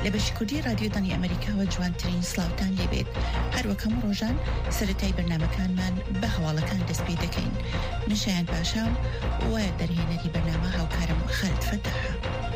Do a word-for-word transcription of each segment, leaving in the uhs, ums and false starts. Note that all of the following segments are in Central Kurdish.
لبەشی کوردی رادیۆدانی ئەمریکاوە جوانترین سلااوتان لێبێت. هەروەکەم ڕۆژان سەرەتای بەرنامەکانمان بە هەواڵەکان دەست پێ دەکەین. من شایان باشام و دەرهێنەری بەرنامە هاوکارم خالد فەتاحە.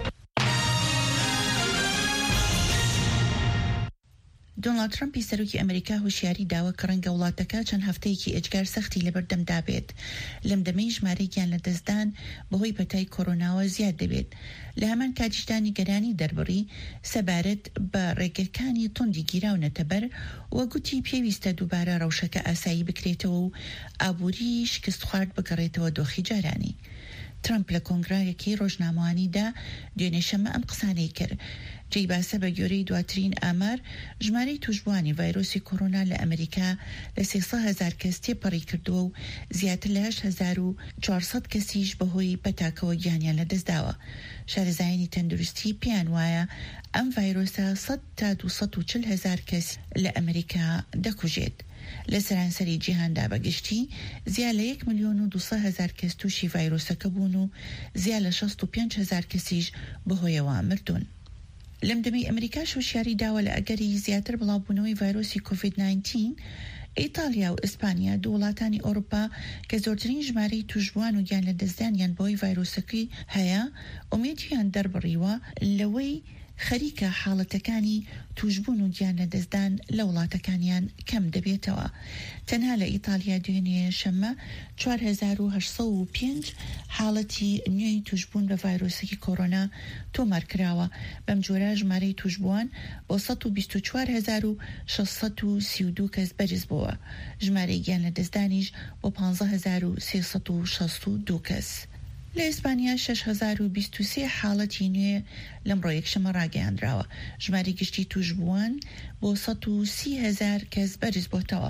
دۆناڵد ترامپی سەرۆکی ئەمریکا هۆشیاری داوە کە ڕەنگە وڵاتەکە چەند هەفتەیەکی ئەجگار سەختی لەبەردەمدا بێت. لەم دەمەی ژمارەی گیان لە دەستدان بەهۆی پەتای کۆرۆناوە زیاد دەبێت. لە هەمان کاتیشدانی گەرانی دەربڕی سەبارەت بە ڕێگەکانی توندی گیراونەتە بەر و گوتی پێویستە دووبارە ڕەوشەکە ئاسایی بکرێتەوە و ئابووری شکست خوارد بگەڕێتەوە دۆخی جارانی. ترامپ لە کۆنگرایەکی ڕۆژنامەوانیدا دوێنێ شەمە ئەم قسانەی کرد. جێی باسە بە گوێرەی دواترین ئامار ژمارەی توشبوانی ڤایرۆسی کۆرۆنا لە ئەمریکا لە سێسە هەزار کەس تێپەڕی کردووە و زیاتر لە هەشت هەزار و چوارسەد کەسیش بەهۆی پەتاکەوە گیانیان لەدەستداوە. شارەزایانی تەندروستی پیان وایە ئەم ڤایرۆسە سەد تا دووسەد و چل هەزار کەس لە ئەمریکا دەکوژێت. لە سەرانسەری جیهاندا بەگشتی زیاد لە یەک ملیۆن و دووسەد هەزار کەس تووشی ڤایرۆسەکە بوون و زیاد لە شەست و پێنج هەزار کەسیش بەهۆیەوە مردون. لەم دەمەی ئەمریکا هۆشیاری داوە لە ئەگەری زیاتر بڵاوبوونەوەی ڤایرۆسی کۆڤید ناینتین، ئیتالیا و ئیسپانیا دوو وڵاتانی ئەوروپا کە زۆرترین ژمارەی توشبوان و گیان لە دەستدانیان بەهۆی ڤایرۆسەکەی هەیە، ئومێدیان دەربڕیوە لەوەی خەریکە حاڵەتەکانی توشبوون و گیان لە دەستدان لە وڵاتەکانیان کەم دەبێتەوە. تەنها لە ئیتالیا دوێنێ شەمە چوار هەزار و هەشت سەد و پێنج حاڵەتی نوێی توشبوون بە ڤایرۆسەکی کۆرۆنا تۆمارکراوە. بەم جۆرە ژمارەی توشبووان بۆ سەد و بیست و چوار هەزار و شەشت سەد و سی و دوو کەس بەرز بووە. ژمارەی گیان لە دەستدانیش بۆ پانزە هەزار و سێسەد و شەست و دوو کەس. لە ئیسپانیا شش هەزار و بیست و سێ حاڵەتی نوێ لەمڕۆ یەکشەمە ڕاگەیاندراوە. ژماری گشتی توشبووان بۆ سەد و سی هەزار کەس بەرز بۆتەوە.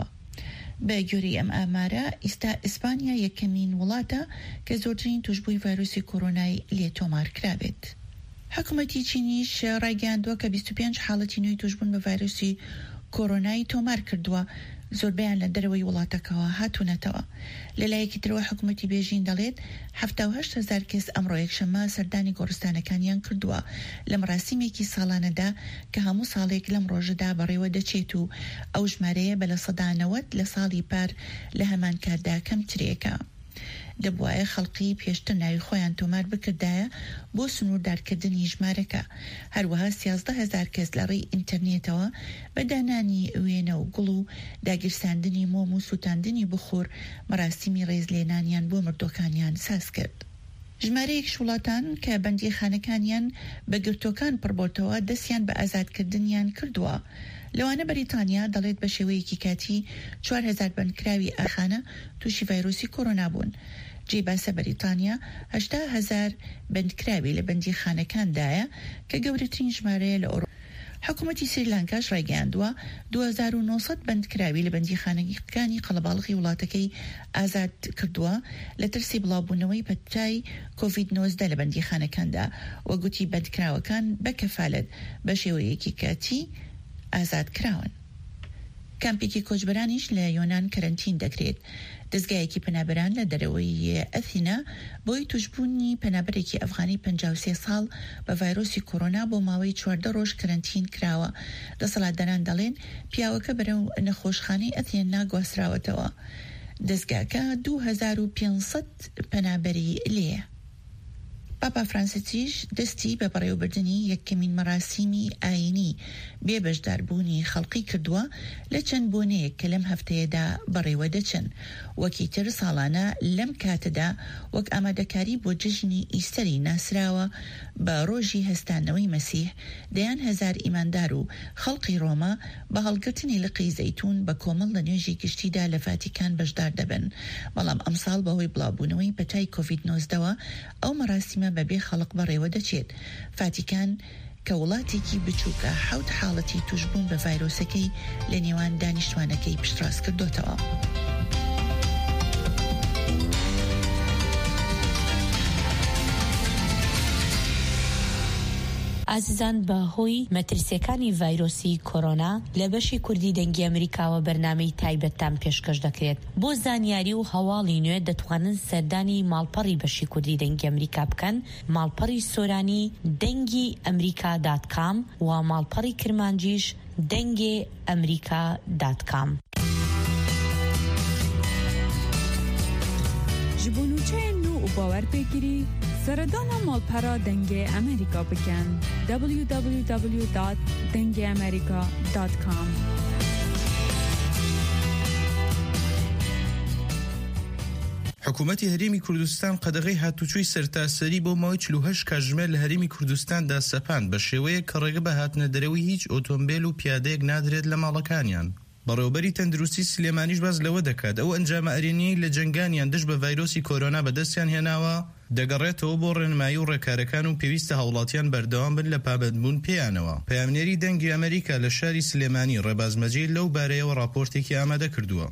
بە گوێرەی ئەم ئامارە ئێستا ئیسپانیا یەکەمین وڵاتە کە زۆرترین توشبووی ڤایرۆسی کۆرۆنای لێ تۆمار کرابێت. حکوومەتی چینیش ڕاگەیاندووە کە بیست و پێنج حاڵەتی نوێی توشبوون بە ڤایرۆسی کۆرۆنای تۆمار کردووە، زۆربیان لە دەرەوەی وڵاتەکەەوە هاتوونەتەوە. لەلایەکی ترەوە حکوومەتی بێژین دەڵێت هەفتە و هەشت هەزار کەس ئەمڕۆ یەکشەمە سەردانی گۆڕستانەکانیان کردووە لە مەراسیمێکی ساڵانەدا کە هەموو ساڵێک لەم ڕۆژەدا بەڕێوە دەچێت و ئەو ژمارەیە بە لە سەدا نەوەت لە ساڵی پار لە هەمان کاتدا کەمترێکە. دەبوایە خەڵقی پێشتر ناوی خۆیان تۆمار بکردایە بۆ سنووردارکردنی ژمارەکە. هەروەها سیازدە هەزار کەس لە ڕێی ئینتەرنێتەوە بە دانانی وێنە و گوڵ و داگیرساندنی مۆم و سووتاندنی بخۆر مەراسیمی ڕێزلێنانیان بۆ مردۆکانیان ساز کرد. ژمارەیەک وڵاتان کە بەندیخانەکانیان بە گرتوەکان پڕبۆتەوە دەستیان بە ئازادکردنیان کردووە. لەوانە بەریتانیا دەڵێت بە شێوەیەکی کاتی چوار هەزار بەندکراوی ئاخانە تووشی ڤایرۆسی کۆرۆنا بوون. جێی باسە بەریتانیا هەشتا هەزار بەندکراوی لە بەندیخانەکاندایە کە گەورەترین ژمارەیە لە ئەوڕۆپا. حکوومەتی سریلانکاش ڕایگەیاندووە دوو هەزار و نۆسەد بەندکراوی لە بەندیخانەکانی قەڵەباڵغی وڵاتەکەی ئازاد کردووە لە ترسی بڵاوبوونەوەی پەتای کۆڤید نۆزدە لە بەندیخانەکاندا و گوتی بەندکراوەکان بە کەفالەت بە شێوەیەکی کاتی ئازاد کراون. کامپێکی کۆچبەرانیش لە یۆنان کەرەنتین دەکرێت. دەستگایەکی پەنابەران لە دەرەوەی ئەثینا بۆی توشبوونی پەنابەرێکی ئەفغانی پەنجا و سێ ساڵ بە ڤایرۆسی کۆرۆنا بۆ ماوەی چواردە ڕۆژ کەرەنتین کراوە. دەسەڵاتداران دەڵێن پیاوەکە بەرەو نەخۆشخانەی ئەثێنا گواستراوەتەوە. دەستگاکە دوو هەزار و پێنج سەد پەنابەری لێیە. پاپا فرانسیسیش دەستی بە بەڕێوەبردننی یەکەمین مەراسیمی ئاینی بێبەشداربوونی خەڵقی کردووە لە چەند بۆنەیەک کە لەم هەفتەیەدا بەڕێوە دەچن. وەکی تر ساڵانە لەم کاتەدا وەک ئامادەکاری بۆ جژنی ئیستەری ناسراوە بە ڕۆژی هەستانەوەی مەسیح دەیان هەزار ئیماندار و خەڵقی ڕۆما بە هەڵگرتنی لقی زەیتون بە کۆمەڵ لە نوێژی گشتیدا لە ڤاتیکان بەشدار دەبن. بەڵام ئەمساڵ بەهۆی بڵاوبوونەوەی پەتای کۆڤید نۆزدەوە ئەو مەراسیمە بەبێ خەڵق بەڕێوە دەچێت. ڤاتیکان کە وڵاتێکی بچووکە حەوت حاڵەتی توشبوون بە ڤایرۆسەکەی لە نێوان دانیشتوانەکەی پشتڕاست کردوتەوە. ئازیزان بەهۆی مەترسیەکانی ڤایرۆسی کۆرۆنا لە بەشی کوردی دەنگی ئەمریکاوە بەرنامەی تایبەتتان پێشکەش دەکرێت. بۆ زانیاری و هەواڵی نوێ دەتوانن سەردانی ماڵپەڕی بەشی کوردی دەنگی ئەمریکا بکەن، ماڵپەڕی سۆرانی دەنگی ئەمریکا دات کام و ماڵپەڕی کرمانجیش دەنگی ئەمریکا دات کام. ji bo nûçeyên nû û bawerpêkirî seredana malpera dengê Amerîka bikin. w w w dot dengê amerika dot com. حکوومەتی هەرێمی کوردستان قەدەغەی هاتوچۆی سەرتاسەری بۆ ماوەی چل و هەشت کاتژمێر لە هەرێمی کوردستاندا سەپاند بە شێوەیە کە ڕێگە بە هاتنە دەرەوەی هیچ ئۆتۆمبیل و پیادەیەک نادرێت لە ماڵەکانیان. بەڕێوەبەری تەندروستی سلێمانیش باز لەوە دەکات ئەو ئەنجامە ئەرێنیی لە جەنگانیان دژ بە ڤایرۆسی کۆرۆنا بەدەستیان هێناوە دەگەڕێتەوە بۆ ڕێنمایی و ڕێکارەکان و پێویستە هاوڵاتیان بەردەوام بن لە پابەندبوون پێیانەوە. پەیامنێری دەنگی ئەمریکا لە شاری سلێمانی ڕێباز مەجید لەو بارەیەوە راپۆرتێکی ئامادە کردووە.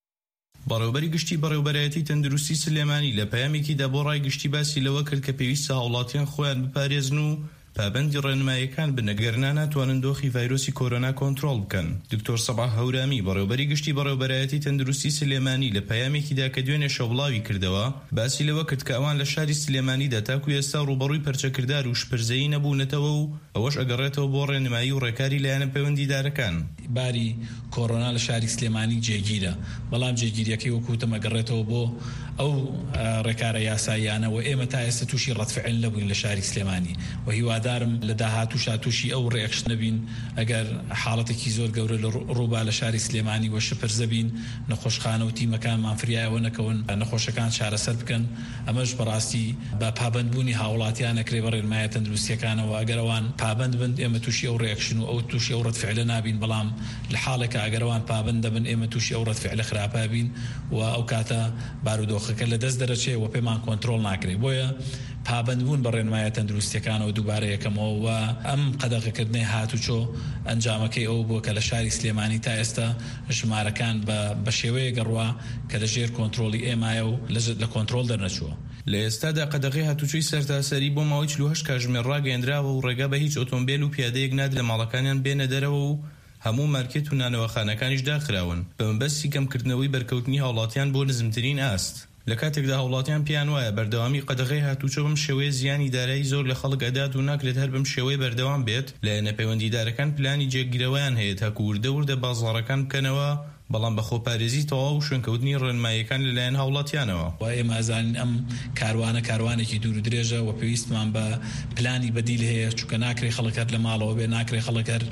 بەڕێوەبەری گشتی بەڕێوەبەرایەتی تەندروستی سلێمانی لە پەیامێکیدا بۆ ڕای گشتی باسی لەوە کرد کە پێویستە هاوڵاتیان خۆیان بپارێزن و پابەندی ڕێنماییەکان بنەگەرنا ناتوانن دۆخی ڤایرۆسی کۆرۆنا کۆنتڕۆڵ بکەن. دکتۆر سەباح هەورامی بەڕێوەبەری گشتی بەڕێوەبەرایەتی تەندروستی سلێمانی لە پەیامێکیدا کە دوێنێ شەوڵاوی کردەوە باسی لەوە کرد کە ئەوان لە شاری سلێمانیدا تاکو ئێستا ڕوبەڕووی پەرچەکردار و شپرزەیی نەبوونەتەوە و ئەوەش ئەگەڕێتەوە بۆ ڕێنمایی و ڕێکاری لایەنە پەیوەندیدارەکان. باری کۆرۆنا لە شاری سلێمانی جێگیرە، بەڵام جێگیریەکەی وەکوتم ئەگەڕێتەوە بۆ ئەو ڕێکارە یاساییانە و ئێمە تا ئێستا تووشی ڕەتفعل نەبووین لە شاری سلێمانی و هیوادارم لە داهاتوو شاتوشی ئەو ڕێکش نەبین ئەگەر حاڵەتێکی زۆر گەورە لە ڕووبا لە شاری سلێمانی وە شپرزە بین، نەخۆشخانە و تیمەکانمان فریایەوە نەکەون نەخۆشەکان چارەسەر بکەن. ئەمەش بەڕاستی بە پابەندبوونی هاوڵاتیان نەکرێ بە ڕێنمایە تەندروستیەکانەوە. ئەگەر ئەوان پابەند بن ئێمە تووشی ئەو ڕێکشن و ئەو تووشی ئەو ڕەتفعلە نابین، بەڵام لە حاڵێکە ئەگەرەوان پابەند دەبن ئێمە تووشی ئەو ڕەتفعلە خراپە بین و ئەو کاتە بارودۆخەکە لە دەست دەرەچێ و پێمان کۆنتڕۆڵ ناکرێت. بۆیە پابەندبوون بە ڕێنمایە تەندروستیەکانەوە دووبارە یەکەمەوە و ئەم قەدەغەکردنی هاتوچۆ ئەنجامەکەی ئەو بووە کە لە شاری سلێمانی تا ئێستا ژمارەکان بە شێوەیە گەڕوا کە لە ژێر کۆنتڕۆڵی ئێمایە و لە کۆنتڕۆڵ دەرنەچووە. لە ئێستادا قەدەغەی هاتوچۆی سەرتاسەری بۆ ماوەی چل و هەشت کاتژمێر ڕاگەیەندراوە و ڕێگا بە هیچ ئۆتۆمبیل و پیادەیەک نادرێت لە ماڵەکانیان بێنە دەرەوە و هەموو مارکێت و نانەوەخانەکانیش داخراون بە مەبەستی کەمکردنەوەی بەرکەوتنی هاوڵاتیان بۆ نزمترین ئاست. لە کاتێکدا هاوڵاتیان پیان وایە بەردەوامی قەدەغەی هاتوچۆ بەم شێوەیە زیانی دارایی زۆر لە خەڵک ئەدات و ناکرێت هەر بەم شێوەیە بەردەوام بێت، لایەنە پەیوەندیدارەکان پلانی جێگیرەوەیان هەیە تاکو وردە وردە بازاڕەکان بکەنەوە، بەڵام بە خۆپارێزی تەواو و شوێنکەوتنی ڕێنماییەکان لەلایەن هاوڵاتیانەوە. و ئێمە ئەزانین ئەم کاروانە کاروانێکی دوور و درێژە و پێویستمان بە پلانی بەدیل هەیە، چونکە ناکرێت خەڵک هەر لە ماڵەوە بێ، ناکرێت خەڵک هەر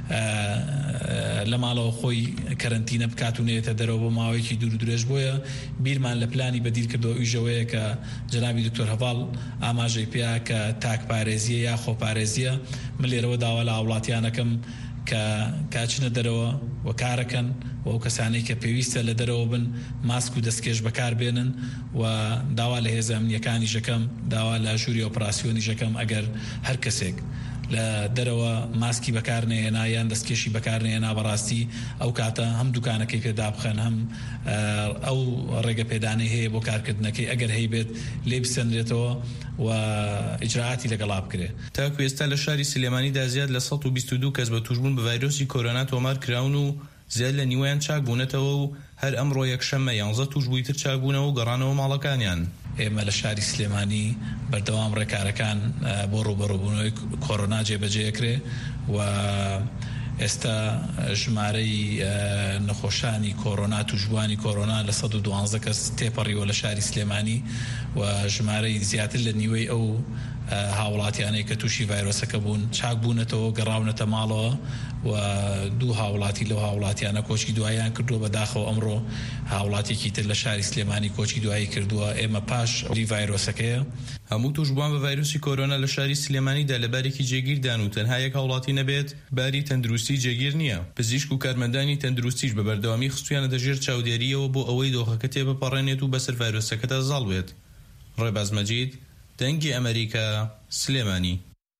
لە ماڵەوە خۆی کەرەنتینە بکات و نێتە دەرەوە بۆ ماوەیەکی دوور و درێژ. بۆیە بیرمان لە پلانی بەدیل کردەوە ئیژەوەیە کە جەنابی دکتۆر هەڤاڵ ئاماژەی پێیا کە تاکپارێزیە یا خۆپارێزیە. من لێرەوە داوا لە هاوڵاتیانەکەم کە کاچنە دەرەوە و کارەکەن و ئەو کەسانەی کە پێویستە لە دەرەوە بن ماسک و دەستکێش بەکار بێنن و داوا لە هێزە ئەمنیەکانی ژەکەم، داوا لە ژووری ئۆپراسیۆنی ژەکەم ئەگەر هەر کەسێک لە دەرەوە ماسکی بەکارنێنا یان دەستکێشی بەکارنێنا بەڕاستی ئەو کاتە هەم دوکانەکەی پێدا بخەن، هەم ئەو ڕێگە پێدانەی هەیە بۆ کارکردنەکەی ئەگەر هەی بێت لێ بسەندرێتەوە و ئیجراعاتی لەگەڵا بکرێت. تاکو ئێستا لە شاری سلێمانیدا زیاد لە سەد و بیست و دوو کەس بە توشبوون بە ڤایرۆسی کۆرۆنا تۆمار کراون و زیاد لە نیوەیان چاک بوونەتەوە و هەر ئەمڕۆ یەکشەممە یانزە توشبووی تر چاک بوونەوە و گەڕانەوە ماڵەکانیان. ئێمە لە شاری سلێمانی بەردەوام ڕێکارەکان بۆ ڕوبەڕووبوونەوەی کۆرۆنا جێبەجێکرێ و ئێستا ژمارەی نەخۆشانی کۆرۆنا توشبوانی کۆرۆنا لە سەد و دوانزە کەس تێپەڕیوە لە شاری سلێمانی و ژمارەی زیاتر لە نیوەی ئەو هاوڵاتیانەی کە تووشی ڤایرۆسەکە بوون چاک بوونەتەوە گەڕاونەتە ماڵەوە و دوو هاوڵاتی لەو هاوڵاتیانە کۆچی دواییان کردووە بەداخەوە. ئەمڕۆ هاوڵاتێکی تر لە شاری سلێمانی کۆچی دوایی کردووە. ئێمە پاش ئەوی ڤایرۆسەکەیە هەموو توشبوان بە ڤایرۆسی کۆرۆنا لە شاری سلێمانیدا لە بارێکی جێگیردان و تەنها یەک هاوڵاتی نەبێت باری تەندروستی جێگیر نییە. پزیشک و کارمەندانی تەندروستیش بە بەردەوامی خستویانە دەژێر چاودێریەوە بۆ ئەوەی دۆخەکە تێبپەڕێنێت و بەسەر ڤایرۆسەکەدا زاڵوێت. ڕێباز مەجید، دەنگی ئەمریکا، سلێمانی.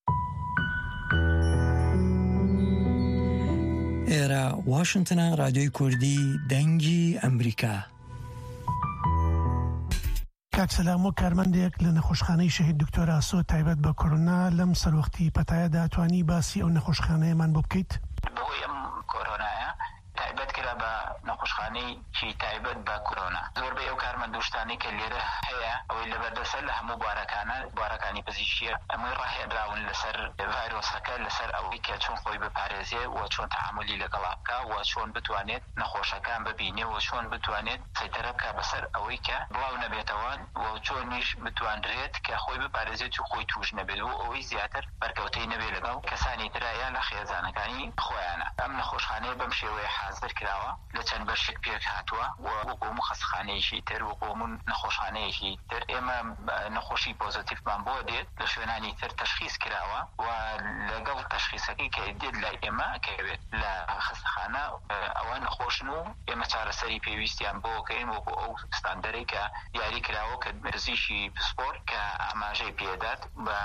ئێرە واشنگتنە، رادیۆی کوردی دەنگی ئەمریکا. کاکسلام و کارمەندێک لە نەخۆشخانەی شەهید دکتۆر ئاسۆ تایبەت بە کۆرونا لەم سەروەختی پەتایەدا توانی باسی ئەو نەخۆشخانەیەمان بۆ بکەیت؟ بۆی ئەم کۆرۆنایە تایبەت کرا بە نەخۆشخانەی چی تایبەت بە کۆرۆنا. زۆربەی ئەو کارمەندوشتانی کە لێرە هەیە ئەوەی لەبەردەسەر لە هەموو بوارەکانە بوارەکانی پزیشکیە ئەمەی ڕاهێنراون لەسەر ڤایرۆسەکە لەسەر ئەوەی کە چۆن خۆی بپارێزێ و چۆن تەعاملی لەگەڵا بکە و چۆن بتوانێت نەخۆشەکان ببینێ و چۆن بتوانێت سەیطرە بکە بەسەر ئەوەی کە بڵاو نەبێتەوە و چۆنیش بتوانرێت کە خۆی بپارێزێت و خۆی توش نەبێت و ئەوەی زیاتر بەرکەوتەی نەبێت لەگەڵ کەسانی ترایە لە خێزانەکانی خۆیانە. ئەم نەخۆشخانەیە بەم شێوەیە حازر کراوە لە چەند بەشێک پێک هاتووە و وەکو مخەسخانەیەکی تر وەکو نەخۆشخانەیەکی تر ئێمە نەخۆشی پۆزیتیڤمان بۆ دێت لە شوێنانی تر تەشخیص کراوە و لەگەڵ تەشخیصەکەی کە دێت لای ئێمە کەوێت لە خەستەخانە ئەوە نەخۆشن و ئێمە چارەسەری پێویستیان بۆکەین وەکو ئەو ستاندەرەی کە دیاری کراوە کە مرزیشی پسپۆرت کە ئاماژەی پێدات بە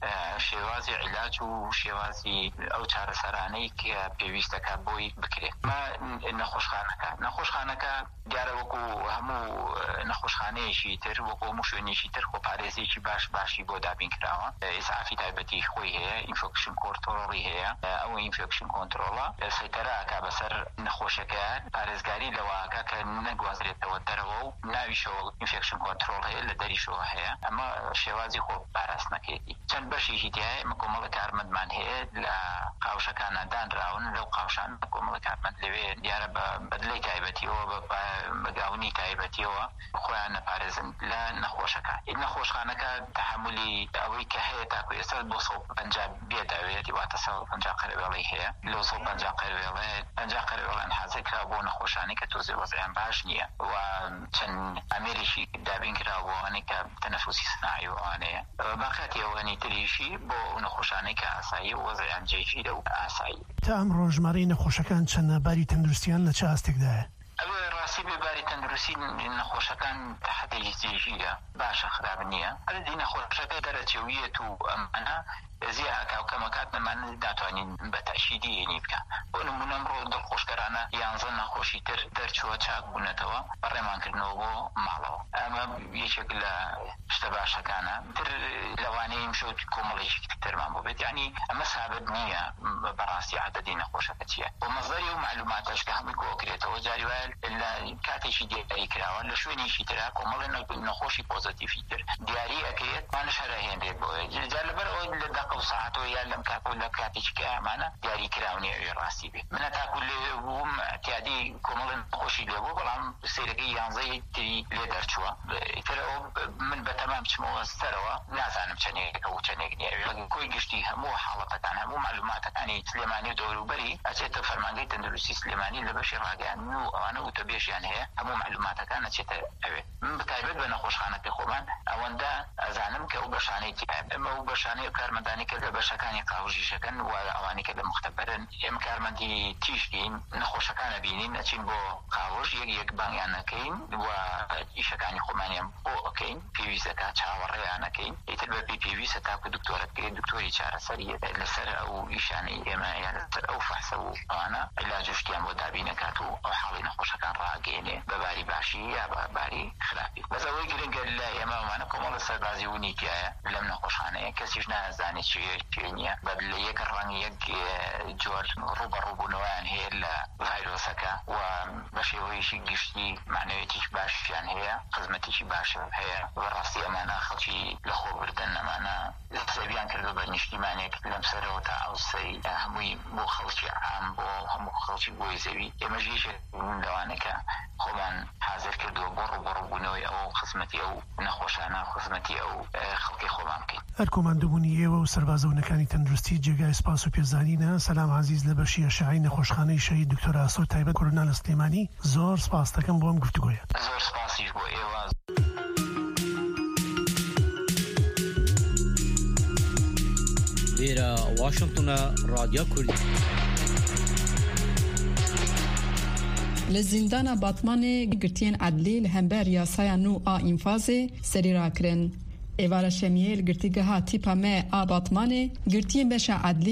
شێوازی عیلاج و شێوازی ئەو چارەسەرانەی کە پێویستەکە بۆی بکرێت. نەخۆشخانەکە نەخۆشخانەکە دیارە وەکو هەموو نەخۆشخانەیەکی تر وەکو هەموو شوێنێکی تر خۆپارێزێکی باش باشی بۆ دابین کراوە. ئیسعافی تایبەتی خۆی هەیە، ئینفێکشن کۆنترۆڵی هەیە، ئەو ئینفێکشن کۆنترۆڵە سەیطرەکە بەسەر نەخۆشەکە پارێزگاری لەوەکە کە نەگوازرێتەوە دەرەوە و ناویشەوە ئینفێکشن کۆنترۆڵ هەیە لە دەریشەوە هەیە. ئەمە شێوازی خۆ پاراستنەکەیەتی. چەند بەشێکی دیایە ئێمە کۆمەڵە کارمەندمان هەیە لە قاوشەکانە دانراون لەو قاوشان کۆمەڵە کارمەند لەوێ دیارە بە بەدلەی تایبەتیەوە بەگاونی تایبەتیەوە خۆیان نەپارێزن لە نەخۆشەکان. نەخۆشخانەکە تەحملی ئەوەی کە هەیە تاکو ئێستا دو سەد و پەنجا بێداوێت واتە سەد و پەنجا قەرەوێڵی هەیە. لەو سەد و پەنجا قەرەوێڵێ پەنجا قەرەوێڵیان حازر کرا بۆ نەخۆشانی کە تۆزێ وەزعیان باش نییە و چەند ئەمێریشی دابین کرا بۆ ئەوانەی کە تەنەفوسی سناعی و ئەوانەیە. باقیاتی ئەوەنی تریشی بۆ نەخۆشانەی کە ئاسایی و وەزعیان جێگیرە و ئاسایی. تا ئەم ڕۆژمارەی نەخۆشەکان چەندە باری تەندروستیان لە چه ئاستێکدایە؟ ئەوێ ڕاستی بێباری تەندروستی نەخۆشەکان تەحەتێکی جێژیرە باشە خراپ نییە. ئەدی نەخۆشەکە دەرەچێویەت و ئەمانە زیاکە و کەمەکات نەمان داتوانین بە تەشیدی یێنی بکە. بۆ نمونە ئەمڕۆ دڵخۆشکەرانە یانزە نەخۆشی تر دەرچووە چاک بوونەتەوە بە ڕێمانکردنەوە بۆ ماڵەوە. ئەمە یەکێک لە شتە باشەکانە. تر لەوانەیە شەوت کۆمەڵێکی ترمان بۆ بێت. یعنی ئەمە سابت نییە بەڕاستی عەدەدی نەخۆشەکە چییە. بۆ مەزدەری و معلوماتەش کە هەمووی کۆکرێتەوە جاری وایە لە کاتێکی دیاری کراوە لە شوێنێکی ترا کۆمەڵی نەخۆشی پۆزیتیڤی تر دیاری ئەکرێت مانش هەرهێنرێت بۆیە جار لەبەر ئەوەی لە دەقە و ساعتەوە یان لەم کاتەوە لە کاتێکی کە ئەمانە دیاری کراونی ئەوێ ڕاستی بێت. منە تاکو لێ بووم ئەتیادی کۆمەڵی نەخۆشی لێ بوو بەڵام سەیرەکەی یانزەی تری لێ دەرچووە. ئیتر ئەو من بەتەمام بچمەوە سەرەوە نازانم چەندێکە و چەندێک نییە. کۆی گشتی هەموو حاڵەتەکان هەموو معلوماتەکانی سلێمانی و دەوروبەری ئەچێتە فەرمانگەی تەندروستی سلێمانی لە بەشی ڕاگەیاندن و ئەوانە وتەبێژیان هەیە هەموو معلوماتەکان ئەچێتە ئەوێ. من بەتایبەت بە نەخۆشخانەکەی خۆمان ئەوەندە ئەزانم کە ئەو بەشانەی ئەمە و بەشانەی کارمەندانی کە لە بەشەکانی قاوژیشەکەن و ئەوانی کە لە مختبەرن ئێمە کارمەندی تیشکین نەخۆشەکانە بینین ئەچین بۆ قاوژ یەک یەک بانگیان نەکەین و ئیشەکانی خۆمانیان بۆ ئەکەین پێویستەکە چاوەڕێیانەکەین. ئیتر بە پێی پێویستە تاکو دکتۆرت کرێت دکتۆری چارەسەریە لەسەر ئەو ئیشانەی ئێمە یان لەسەر ئەو فەحسە و ئەوانە عیلاج و شتیان بۆ دابینەکات و ئەو حاڵی نەخۆشەکان ڕاگەێنێ بە باری باشی یا بە باری خراپی. بەس ئەوەی گرنگە لە ئێمەمانە کۆمەڵە سەربازی ونیتیایە لەم نەخۆشخانەیە کەسیش نازانێت چێ نییە بە لە یەک ڕەنگ یەک جۆر ڕوبەڕووبوونەوەیان هەیە لە ڤایرۆسەکە و بە شێوەیەکی گشتی معنەوێتیش باشیان هەیە خزمەتێکی باشە هەیە. بەڕاستی ئەمانە خەڵکی لە خۆبردن ئەمانە سەبیان کردو بە نیشتیمانێک لەم سەرەوە تا ئەوسەی هەمووی بۆ خەڵکی عام بۆ هەموو خەڵکی بۆی زەوی. ئێمەش یەکێک لەوانەکە خۆمان حازر کردووە بۆ ڕوبەڕووبوونەوەی ئەو خزمەتی ئەو نەخۆشانە خزمەتی ئەو خەڵکی خۆمان بکەین. هەر کۆماندۆبوونی ئێوە و سەربازەونەکانی تەندروستی جێگای سپاس و پێزانینە. سەلام عەزیز لە بەشی ئەشعەی نەخۆشخانەی شەهید دکتۆر ئاسۆ تایبەت کۆرۆنا لە سلێمانی. زۆر سپاس دەکەم بۆ ئەم گفتوگۆیە. زۆر سپاسیش بۆ ئێوە. لێرە واشنگتنە رادیۆ کوردی. لە زیندانە باتمانê girtiyên edlî li hember yasaya nû a înfazê serî rakirin. Êvara şemiyê li girtîgeha tîpa me a Batmanê girtiyên beşa edlî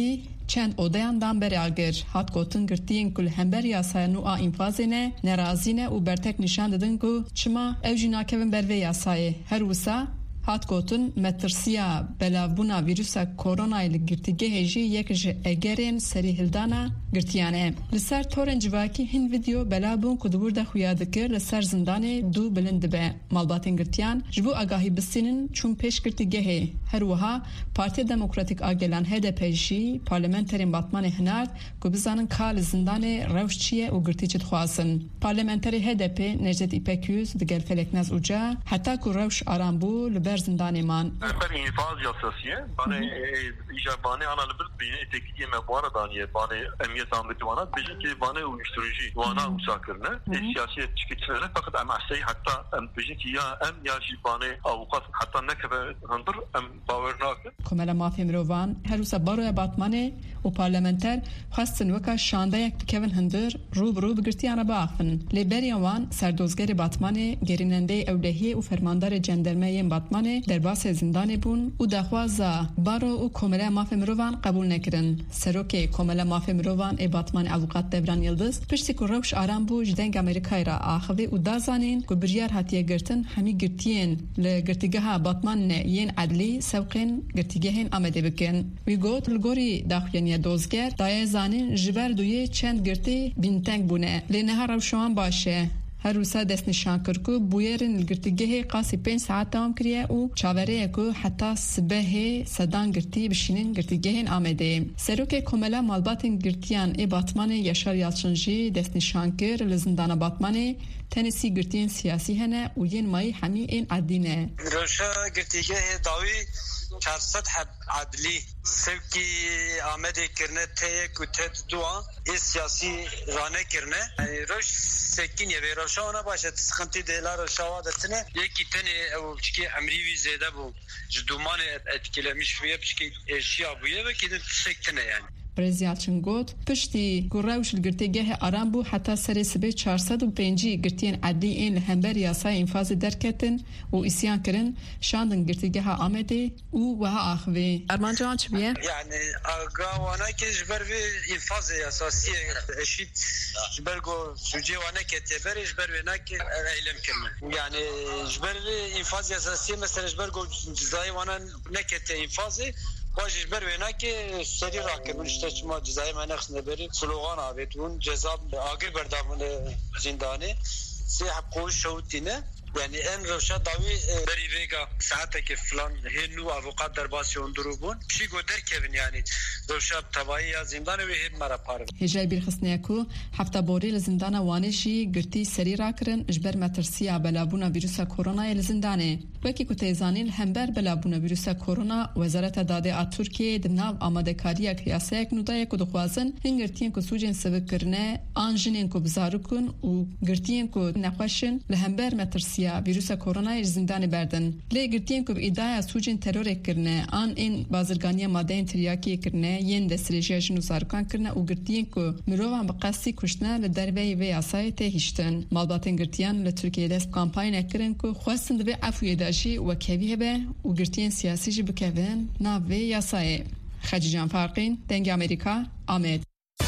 چند اودیان دان براگر هات گوتن گرتین کل همبر یاسای نو آ انفازینه نرازینه و برتک نشان دادن کو چما او جناکوین بروی یاسای هر وسا هات گوتن مترسیا بلاوبونا ویروسا کرونا لگرتیگه هجی یکج اگرین سری هلدانا گرتیانه لسر تورن جواکی هین ویدیو بلابون کدور دا خویا دکر لسر زندان دو بلند به مالباتن گرتیان جبو آگاهی بسینن چون پیش گرتیگه هر وها پارتی دموکراتیک آگلان هده پیشی پارلمنترین باتمان هنارد که بزانن کال زندان روش چیه و گرتیچت خواسن پارلمنتری هده پی نجد ایپکیوز دگل فلکناز اوجا حتی که روش آرام بو لبر زندان ایمان پر انفاز یاساسیه بانه ایجا بانه آنا لبرد بینه اتکیدی مبوانه دانیه بانه امیت آمدی وانا بیجی که بانه ویشتروژی وانا اوسا کرنه سیاسیت چکتنه فقط ام احسایی حتی ام بیجی که یا ام یا جی بانه اوقات حتی نکبه هندر ام باور ناکن کمال مافی مروان هروسا باروی باتمانه و پارلمنتر خواستن وکا شانده یک تکون هندر روب روب گرتیانه باخن لیبری وان سردوزگر باتمانه گریننده اولهی و فرماندار جندرمه باتمانه در باس زندان بون و دخوازا بارو و کمال مافی مروان قبول نکرن سروک کمال مافی مروان ای باتمان اوقات دوران یلدز پشتی که روش آرام بو جدنگ امریکای را آخوی و دازانین که بریار هاتیه گرتن همی گرتین لگرتیگه ها باتمان ین عدلی سوقین گرتیگه هین آمده بکن وی گوت لگوری داخوینی دوزگر دای زانین جبر دویه چند گرتی بینتنگ بونه لینه روشوان باشه هر روسا دست نشان کرکو بویرن الگرتیگه قاسی پنج ساعت تام کریه و چاوره کو حتی صبح صدان گرتی بشینن گرتیگه آمده سروک کملا مالباتن گرتیان ای باتمان یشار یالچنجی دست نشان کر لزندان باتمان تنسی گرتین سیاسی هنه و ین مای همی این عدینه روشا گرتیگه داوی چهارصد حب عدلی سوکی آمده کرنه تیک و تید دوان ای سیاسی رانه کرنه روش سکین یه روشا اونا باشه تسخنتی دیلا روشا وادتنه یکی تنه او چکی امریوی زیده بو جدومان اتکلمیش فیه بچکی اشیا بویه و که سکتنه یعنی برزیالچن گوت پشتی گروش الگرتیگه آرام بو حتی سر سبه چهارصد و پنج گرتین عدلی این لهمبر یاسای انفاز درکتن و اسیان کرن شاندن گرتیگه ها آمده و وها آخوی ارمان جوان چه بیه؟ یعنی آگاوانا که جبر وی انفاز یاساسی اشید جبر گو سوجه وانا که تبر جبر وی نا که ایلم کرنه یعنی جبر وی انفاز یاساسی مثلا جبر گو جزای وانا نکت انفازه باش بر وینا که سری راکه منشته شما جزای منخس نبری سلوغان آبیتون جزاب آگر بردامون زندانه سی حقوق شوتینه یعنی این روشا داوی بری ویگا ساعته که فلان هنو اوقات در باسیون دروبون چی گو درکبین یعنی روشا تبایی زندان و هم مرا پارن هجای بیرخصنه کو هفته بوری لزندان وانشی گرتی سری راکرن اجبر مترسیا بلابونا ویروسا کرونا لزندانه وکی کو تیزانیل همبر بلابونا ویروسا کرونا وزارت داده ا ترکیه د ناو آماده کاریه قیاسه یک نودای کو دخوازن هنگرتین کو سوجن سبک کرنه انجینین کو بزارکن و گرتین کو نخوشن لهمبر مترسیا ویروس کرونا زندان بردن لگرتین کو ایدای سوجن ترور کرنه آن این بازرگانی ماده تریاکی کرنه ین دستریجی جنو سارکان کرنه او گرتین کو مروان بقاسی کشنه ل دروی و یاسای ته هشتن مالباتن گرتیان ل ترکیه دست کمپاین کرن کو خواستند به عفو داشی و کویه به او گرتین سیاسی ج بکوین ناو یاسای خجیجان فارقین دنگ امریکا آمد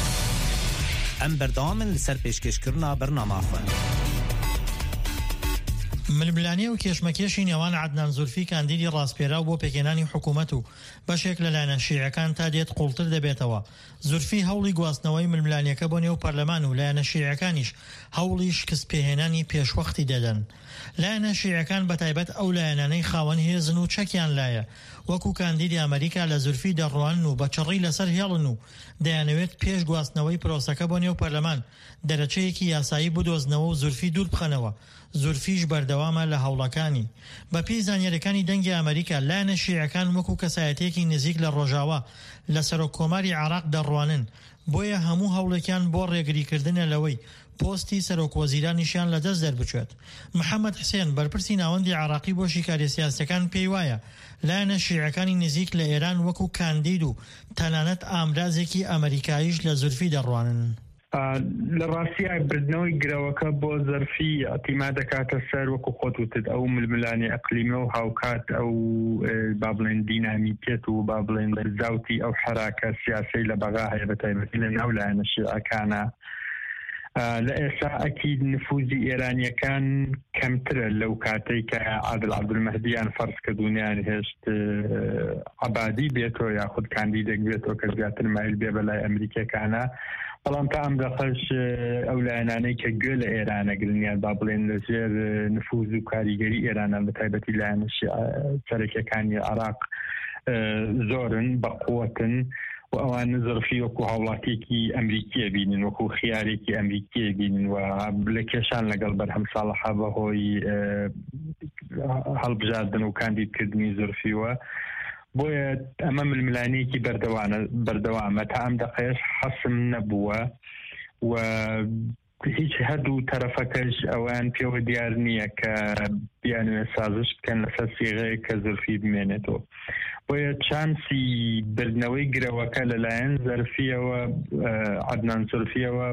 ام بردام لسر پیشکشکرنا برنامه خو ململانیه و کێشمەکێشی نێوان عەدنان زولفی کاندیدی ڕاستپێرا بۆ پێکێنانی حکوومەت و بەشێک لەلایەنە شیعەکان تا دێت قوڵتر دەبێتەوە. زولفی هەوڵی گواستنەوەی ململانیەکە بۆ نێو پەرلەمان و لایەنە شیعەکانیش هەوڵی شکست پێهێنانی پێشوەختی دەدەن. لایەنە شیعەکان بەتایبەت ئەو لایەنانەی خاوەن هێزن و چەکیان لایە وەکو کاندیدی ئەمریکا لە زولفی دەڕوانن و بەچڕی لەسەر هێڵن و دەیانەوێت پێش گواستنەوەی پرۆسەکە بۆ نێو پەرلەمان دەرەچەیەکی یاسایی بدۆزنەوە و زولفی دوور بخەنەوە. زولفیش بەردەوامە لە هەوڵەکانی. بەپێی زانیاریەکانی دەنگی ئەمریکا لایەنە شیعەکان وەکو کەسایەتێکی نزیک لە ڕۆژاوا لە سەرۆککۆماری عێراق دەڕوانن بۆیە هەموو هەوڵێکیان بۆ ڕێگریکردنە لەوەی پۆستی سەرۆکوەزیرانیشیان لەدەست دەربچێت. محەممەد حسێن بەرپرسی ناوەندی عێراقی بۆ شیکاری سیاسەکان پێی وایە لایەنە شیعەکانی نزیک لە ئێران وەکو کاندید و تەنانەت ئامرازێکی ئەمریکاییش لە زولفی دەڕوانن. لە ڕاستیای بردنەوەی گرەوەکە بۆ زەرفی ئەتیما دەکاتە سەر وەکو خۆت وتت ئەو ململانی ئەقلیمە و هاوکات ئەو با بڵێن دینامیتێت و با بڵێن بەرزاوتی ئەو حراکە سیاسی لە بەغا هەیە بە تایبەتی لە ناو لایەنە شیعەکانە. لە ئێستا ئەکید نفوزی ئێرانیەکان کەمترە لەو کاتەی کە عادل عەبدولمەهدییان فەرز کردوونیان هێشت عەبادی بێتەوە یاخود کاندیدێک بێتەوە کە زیاتر مایل بێ بەلای ئەمریکیەکانە. بەڵام تا ئەم دەخەش ئەو لایەنانەی کە گوێ لە ئێرانە گرنیان با بڵێن لەژێر نفوز و کاریگەری ئێرانە بە تایبەتی لایەنە چەرەکیەکانی عێراق زۆرن بەقووەتن و ئەوان زەرفی وەکو هاوڵاتێکی ئەمریکیە بینن وەکو خیارێکی ئەمریکیە بینن و لە کێشان لەگەڵ بەرهەم ساڵحە بەهۆی هەڵبژاردن و کاندیدکردنی زەرفیوە. بۆیە ئەمە ململانەیەکی بەردەوامە تا ئەم دەقەیەش حەسم نەبووە و هیچ هەردوو تەرەفەکەش ئەوان پێوە دیار نییە کە بیانوێ سازش بکەن لەسەر سیغەیە کە زەرفی بمێنێتەوە. بۆیە چانسی بردنەوەی گرەوەکە لەلایەن زەرفیەوە عەدنان زەرفیەوە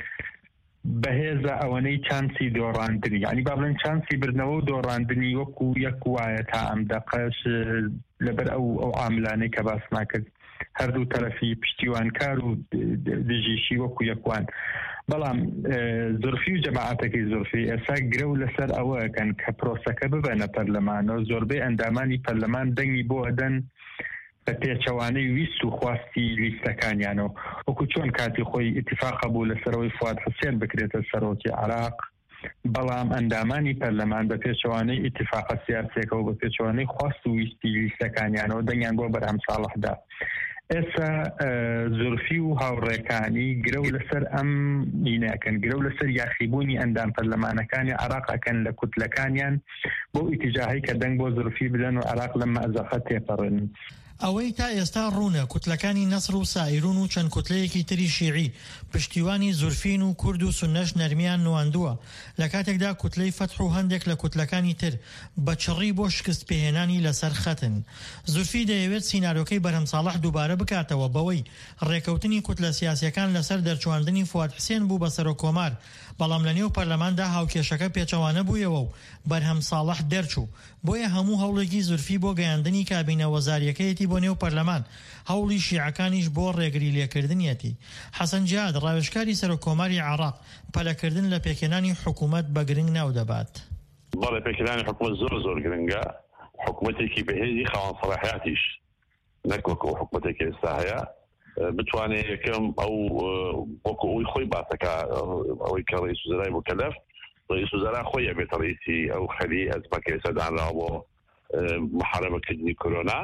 بەهێزە ئەوەنەی چانسی دۆڕاندنی یعنی با بڵێن چانسی بردنەوە و دۆڕاندنی وەکو یەک وایە تا ئەم دەقەش لەبەر ئەو ئەو عاملانەی کە باس ناکرد هەردوو تەرەفی پشتیوانکار و دژیشی وەکو یەکوان. بەڵام زۆرفی و جەماعەتەکەی زۆرفی ئێستا گرە و لەسەر ئەوەکەن کە پرۆسەکە ببەنە پەرلەمانەوە زۆربەی ئەندامانی پەرلەمان دەنگی بۆ ئەدەن بە پێچەوانەی ویست و خواستی لیستەکانیانەوە وەکو چۆن کاتی خۆی ئیتیفاقە بوو لەسەرەوەی فواد حوسێن بکرێتە سەرۆکی عێراق. بەڵام ئەندامانی پەرلەمان بە پێچەوانەی ئیتیفاقە سیاسیەکەەوە بە پێچەوانەی خواست و ویستی لیستەکانیانەوە دەنگیان بۆ بەرهەم ساڵحدا. ئێستا زۆرفی و هاوڕێکانی گرە و لەسەر ئەم بیناکەن گرە و لەسەر یاخیبوونی ئەندام پەرلەمانەکانی عێراقەکەن لە کوتلەکانیان بۆ ئیتیجاهی کە دەنگ بۆ زۆرفی بدەن و عێراق لە مەئزەقە تێپەڕن. ئەوەی تا ئێستا ڕوونە کوتلەکانی نەسر و سائیرون و چەند کوتلەیەکی تری شیعی پشتیوانی زورفین و کورد و سونەش نەرمیان نواندووە لە کاتێکدا کوتلەی فەتح و هەندێک لە کوتلەکانی تر بە چڕی بۆ شکست پێهێنانی لەسەر خەتن. زورفی دەیەوێت سینارۆکەی بەرهەم ساڵح دووبارە بکاتەوە بەوەی ڕێکەوتنی کوتلە سیاسیەکان لەسەر دەرچواندنی فواد حوسێن بوو بە سەرۆکۆمار بەڵام لە نێو پەرلەماندا هاوکێشەکە پێچەوانە بوویەوە و بەرهەم ساڵح دەرچوو. بۆیە هەموو هەوڵێکی زورفی بۆ گەیاندنی کابینە وەزاریەکەیەتی بۆ نێو پەرلەمان هەوڵی شیعەکانیش بۆ ڕێگری لێکردنیەتی. حەسەن جیاد ڕاوێژکاری سەرۆکۆماری عێراق پەلەکردن لە پێکێنانی حکوومەت بە گرنگ ناو دەبات. بەڵێ پێکێنانی حکوومەت زۆر زۆر گرنگە حکوومەتێکی بەهێزی خاوەن سەلاحیاتیش نەک وەکو حکوومەتێکی ئێستا هەیە بتوانێت یەکەم ئەو وەکو ئەوی خۆی باسەکە ئەوەی کە ڕئیس وزرای مکەلەف ڕئیس وزرا خۆی ئەبێتە ڕئیسی ئەو خەلی ئەزمەکە ئێستا دانراوە بۆ محارەبەکردنی کۆرۆنا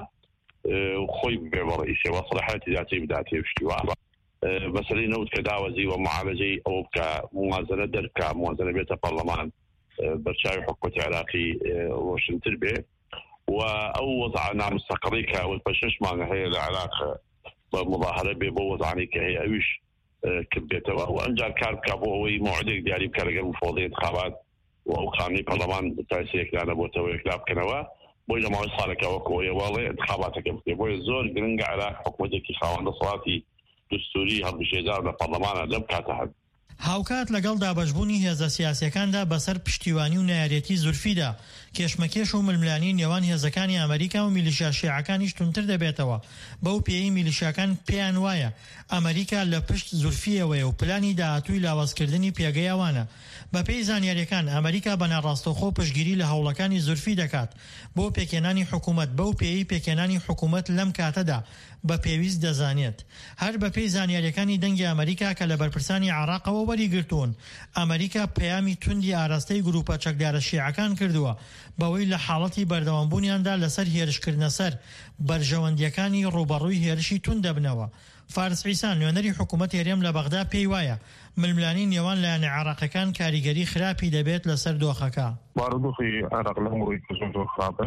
خۆی بێ بە ڕئیسی وە سەلاحیاتی زیاتری بداتێ پشتیوان مەسەلەی نەوت کە داوەزی و معالەجەی ئەوە بکە موازنە دەرکە موازنە بێتە پەرلەمان بەرچاوی حکوومەتی عێراقی ڕۆشنتر بێ و ئەو وەزع نامستەقڕی کە بە شەش مانگە هەیە لە عێراق مظاهرة بۆ وەزعانی کە هەیە ئەویش کردێتەوە و ئەنجار کار بکە بۆ ئەوەی موعدێک دیاری بکە لەگەڵ مفۆڵی انتخابات و ئەو قانونی پەرلەمان تاسیەکدانە بۆتەوە یەکلا بکەنەوە بۆی لە ماوەی ساڵێکە وەکو ئێواڵێ انتخاباتەکە بکرێ. بۆیە زۆر گرنگە عێراق حکوومەتێکی خاوەندە سەڵاتی دستوری هەڵبژێردار لە پەرلەمانە لەم کاتە هەبێت. هاوکات لەگەڵ دابەشبوونی هێزە سیاسیەکاندا بەسەر پشتیوانی و نایارێتی زورفیدا کێشمەکێش و ململانی نێوان هێزەکانی ئەمریکا و میلیشیا شیعەکانیش تونتر دەبێتەوە. بەو پێی میلیشیاکان پێیان وایە ئەمریکا لە پشت زورفیەوەیە و پلانی داهاتووی لاوازکردنی پێگەی ئەوانە. بە پێی زانیاریەکان ئەمریکا بەناڕاستەوخۆ پشتگیری لە هەوڵەکانی زورفی دەکات بۆ پێکێنانی حکوومەت. بەو پێی پێکێنانی حکوومەت لەم کاتەدا بە پێویست دەزانێت. هەر بە پێی زانیاریەکانی دەنگی ئەمریکا کە لە بەرپرسانی عێراقەوە وەریگرتوون ئەمریکا پەیامی توندی ئاراستەی گروپە چەکدارە شیعەکان کردووە بەوەی لە حاڵەتی بەردەوامبوونیاندا لەسەر هێرشکردنە سەر بەرژەوەندیەکانی ڕوبەڕووی هێرشی تون دەبنەوە. فارس عیسان نوێنەری حکوومەت هێرێم لە بەغدا پێی وایە ململانی نێوان لایەنە عێراقیەکان کاریگەری خراپی دەبێت لەسەر دۆخەکە. بارودۆخی عێراق لەم ڕۆی زۆر خراپە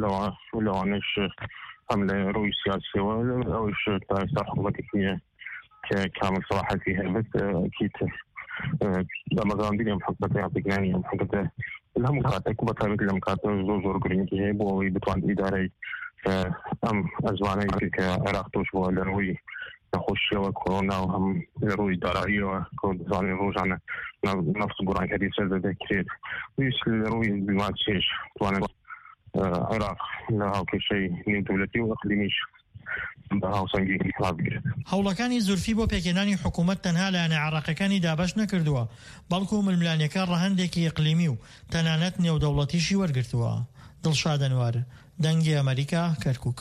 لەوانەش هم لروي سياسي ولا أو شيء تاع حكومتك كامل صراحة فيها بس أكيد لما كان بينهم حكومة يعطيك يعني حكومة الهم كاتة كوبا تابت لهم كاتة زور زور قريني كه بوي بتوان إدارة أم أزمانة كعراق توش ولا روي نخوشیەوە کۆرۆنا و هەم ڕووی داراییەوە کۆزانانی ڕۆژانە نفس گۆڕانکاری سەردە دەکرێت ویست لە ڕووی بیمارچێش توانێت عێراق لە هاوکێشەی نێودەوڵەتی و ئەقلیمیش بە هاوسەنگی هەڵبگرێت. هەوڵەکانی زورفی بۆ پێکێنانی حکوومەت تەنها لایەنە عێراقیەکانی دابەش نەکردووە، بەڵکو ململانیەکە ڕەهەندێکی ئیقلیمی و تەنانەت نێودەوڵەتیشی وەرگرتووە. دڵشاد ئەنوار، دەنگی ئەمریکا، کەرکووک.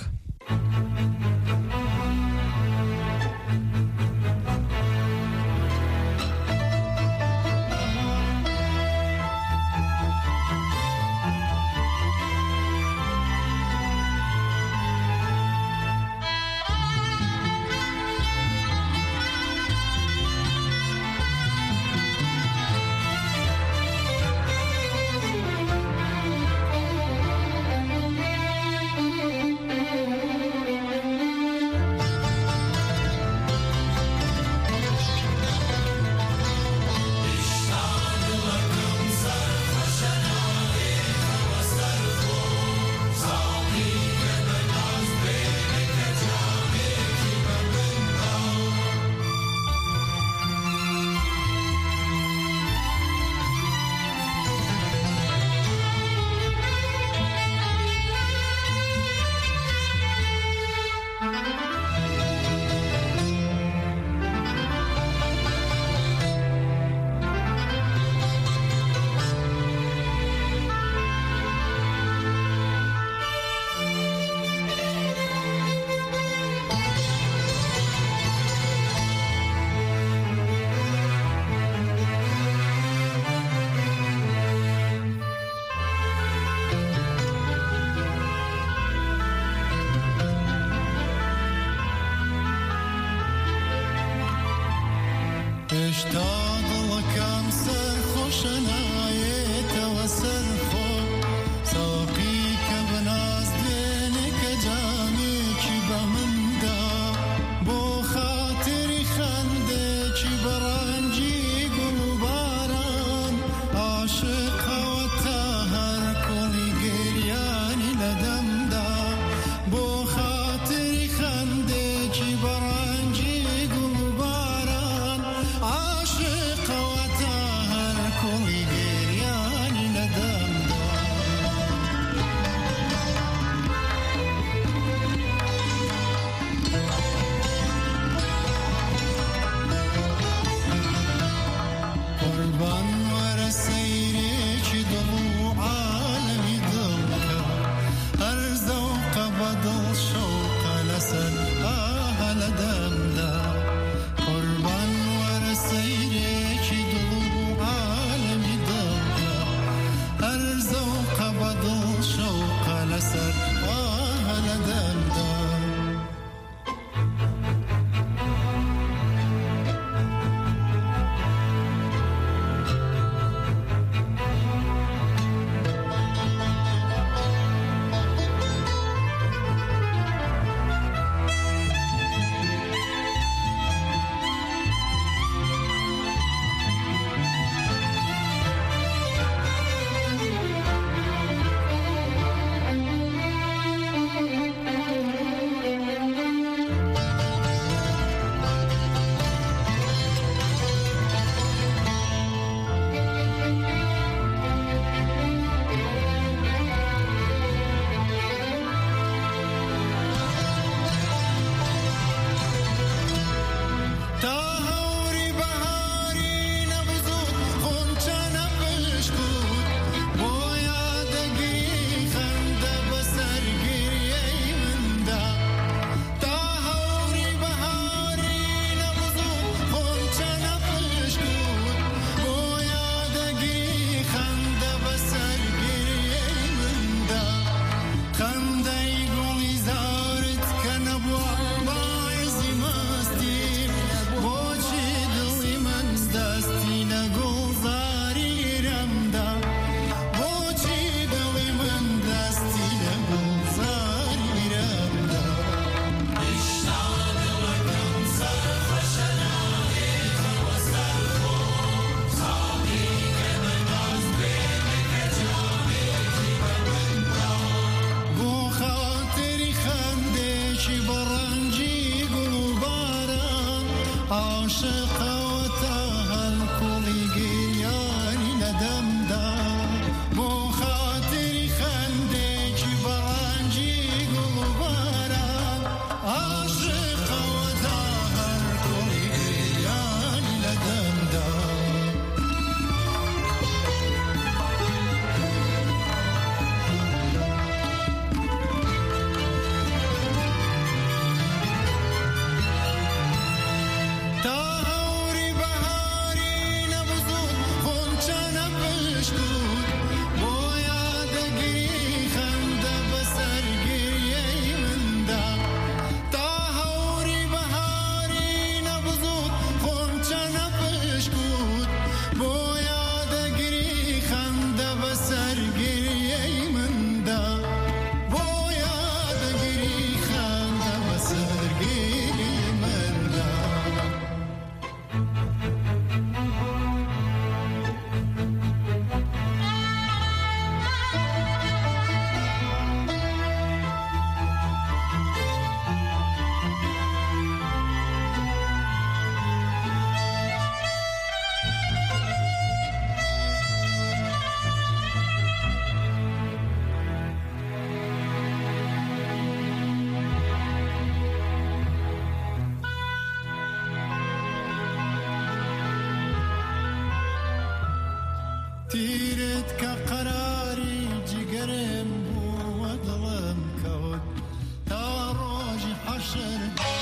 عاشق وتهر كل جريان تيرت كقراري جقرم وظلم كود تاروج حشر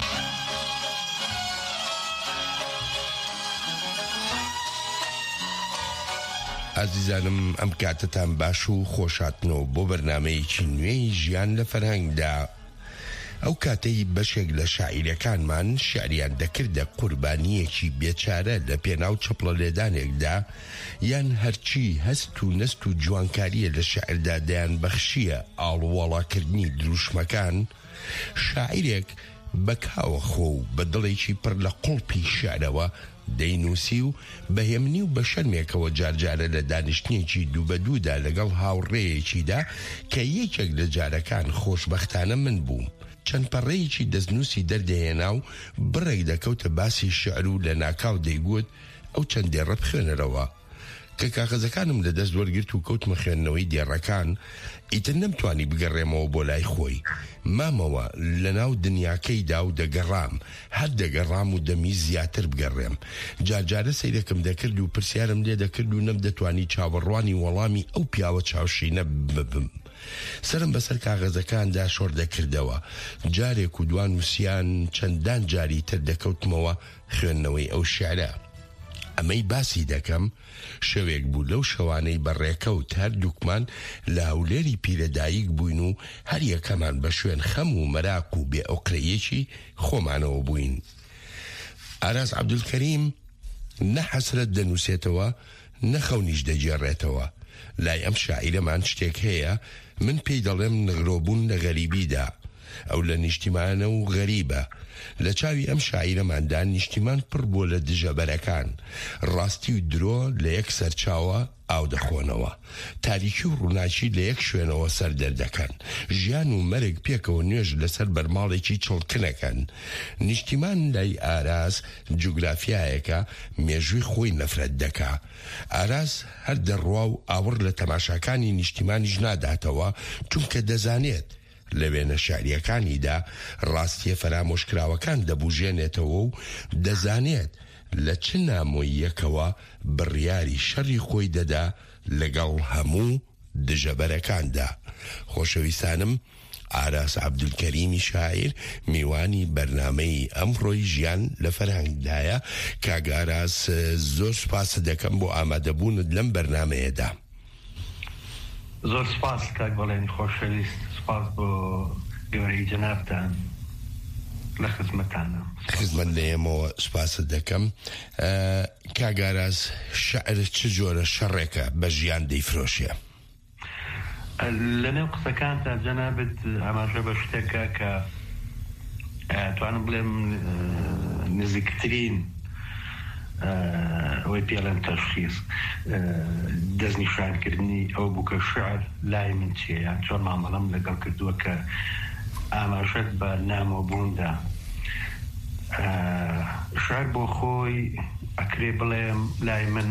عزیزانم ئەم کاتتان باش و خۆشاتنەوە بۆ بەرنامەیەکی نوێی ژیان لە فەرهەنگدا. ئەو کاتەی بەشێک لە شاعیرەکانمان شعریان دەکردە قوربانیەکی بێچارە لە پێناو چەپڵە لێدانێکدا یان هەرچی هەست و نەست و جوانکاریە لە شعردا دەیان بەخشیە ئاڵوەڵاکردنی دروشمەکان، شاعیرێک بەکاوە خۆ و بە دڵێکی پڕ لە قوڵپی شعرەوە دەینووسی و بەهێمنی و بە شەرمێکەوە جارجارە لە دانیشتنیەکی دوو بە دوودا لەگەڵ هاوڕێیەکیدا کە یەکێک لە جارەکان خۆشبەختانە من بووم. چەند پەڕەیەکی دەستنووسی دەردەهێنا و بڕێک دەکەوتە باسی شعر و لە ناکاو دەیگوت ئەو چەند دێڕە بخوێنەرەوە. کە کاغەزەکانم لە دەست وەرگرت و کەوتمە خوێندنەوەی دێڕەکان، ئیتر نەمتوانی بگەڕێمەوە بۆ لای خۆی. مامەوە لە ناو دنیاکەیدا و دەگەڕام، هەر دەگەڕام و دەمی زیاتر بگەڕێم. جارجارە سەیرەکەم دەکرد و پرسیارم لێ دەکرد و نەم دەتوانی چاوەڕوانی وەڵامی ئەو پیاوە چاوشینە ببم. سرم بەسەر کاغەزەکاندا شۆر دەکردەوە، جارێک و دوان وسیان چەندان جاری تر دەکەوتمەوە خوێندنەوەی ئەو شعرە. ئەمەی باسی دەکەم شەوێک بوو لەو شەوانەی بەڕێکەوت هەردووکمان لە هەولێری پیرەدایک بووین و هەر یەکەمان بە شوێن خەم و مەراق و بێ ئۆقرەیەکی خۆمانەوە بووین. ئاراس عەبدولکەریم نە حەسرەت دەنووسێتەوە نە خەونیش دەجێڕێتەوە. لای ئەم شاعیرەمان شتێک هەیە، من پێی دەڵێم نغرۆبوون لە غەریبیدا، ئەو لە نیشتیمانە و غەریبە. لە چاوی ئەم شاعیرەماندا نیشتیمان پڕ بووە لە دژەبەرەکان، ڕاستی و درۆ لە یەک سەرچاوە ئاو دەخۆنەوە، تاریکی و ڕووناچی لە یەک شوێنەوە سەر دەردەکەن، ژیان و مەرگ پێکەوە نوێژ لەسەر بەرماڵێکی چڵکنەکەن. نیشتیمان لای ئاراس جوگرافیایەکە مێژووی خۆی نەفرەت دەکا. ئاراس هەر دەڕوا و ئاور لە تەماشاکانی نیشتیمانیش ناداتەوە، چونکە دەزانێت لە وێنە شاعریەکانیدا ڕاستیە فەرامۆشکراوەکان دەبوژێنێتەوە و دەزانێت لە چ نامۆیەکەوە بڕیاری شەڕی خۆی دەدا لەگەڵ هەموو دژەبەرەکاندا. خۆشەویستانم، ئاراس عەبدولکەریمی شاعیر میوانی بەرنامەی ئەمڕۆی ژیان لە فەرهەنگدایە. کاگاراس زۆر سوپاس دەکەم بۆ ئامادەبوونت لەم بەرنامەیەدا. زۆر سپاس کاک بەڵێنی خۆشەویست، سپاس بۆ گەورەی جەنابتان، لە خزمەتانە. خزمەت لێمەوە سپاست دەکەم. کاگاراز شعر چ جۆرە شەڕێکە بە ژیان دەیفرۆشێ؟ لە نێو قسەکانتە جەنابەت ئاماژە بە شتێکە کە توانم بڵێم نزیکترین ئەوەی پێڵێن تەشخیص دەستنیشانکردنی ئەو بووکە شعر لای من چیە، یان چۆن مامەڵەم لەگەڵ کردووە کە ئاماژەت بە نامۆبووندا شعر بۆ خۆی ئەکرێ بڵێم لای من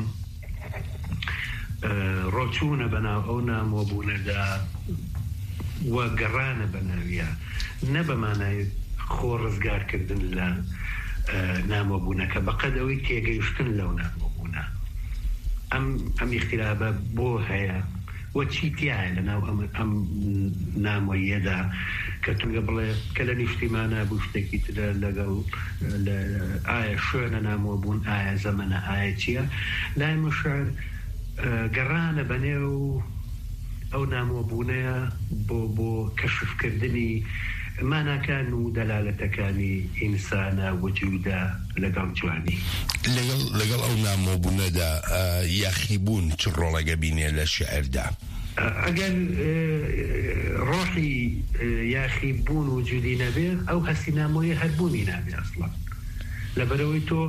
ڕۆچوونە بەناو ئەو نامۆبوونەدا وە گەڕانە بەناویە نە بەمانای خۆ ڕزگارکردن لە نامۆبوونەکە بەقەد ئەوەی تێگەیشتن لەو نامۆبوونە ئەم ئەم اختیرابە بۆ هەیە وە چی تایە لەناو ئەم نامۆیەدا کە تونگە بڵێ کە لە نیشتیمانە بوو شتێکی ترە لەگەڵ ئایا شوێنە نامۆبوون ئایا زەمەنە ئایا چییە لای مشعر گەڕانە بەنێو ئەو نامۆبوونەیە بۆ بۆ کەشفکردنی ماناکان و دەلالەتەکانی ئینسانە وجوودە لەگەڵ جوانی لەگەڵ ئەو نامۆبوونەدا یاخیبوون چ ڕۆڵەگە بینێ لە شعردا ئەگەر ڕۆحی یاخیبوون وجودی نەبێ ئەو هەستی نامۆیە هەربوونی نابێ ئەسڵا لەبەرەوەی تۆ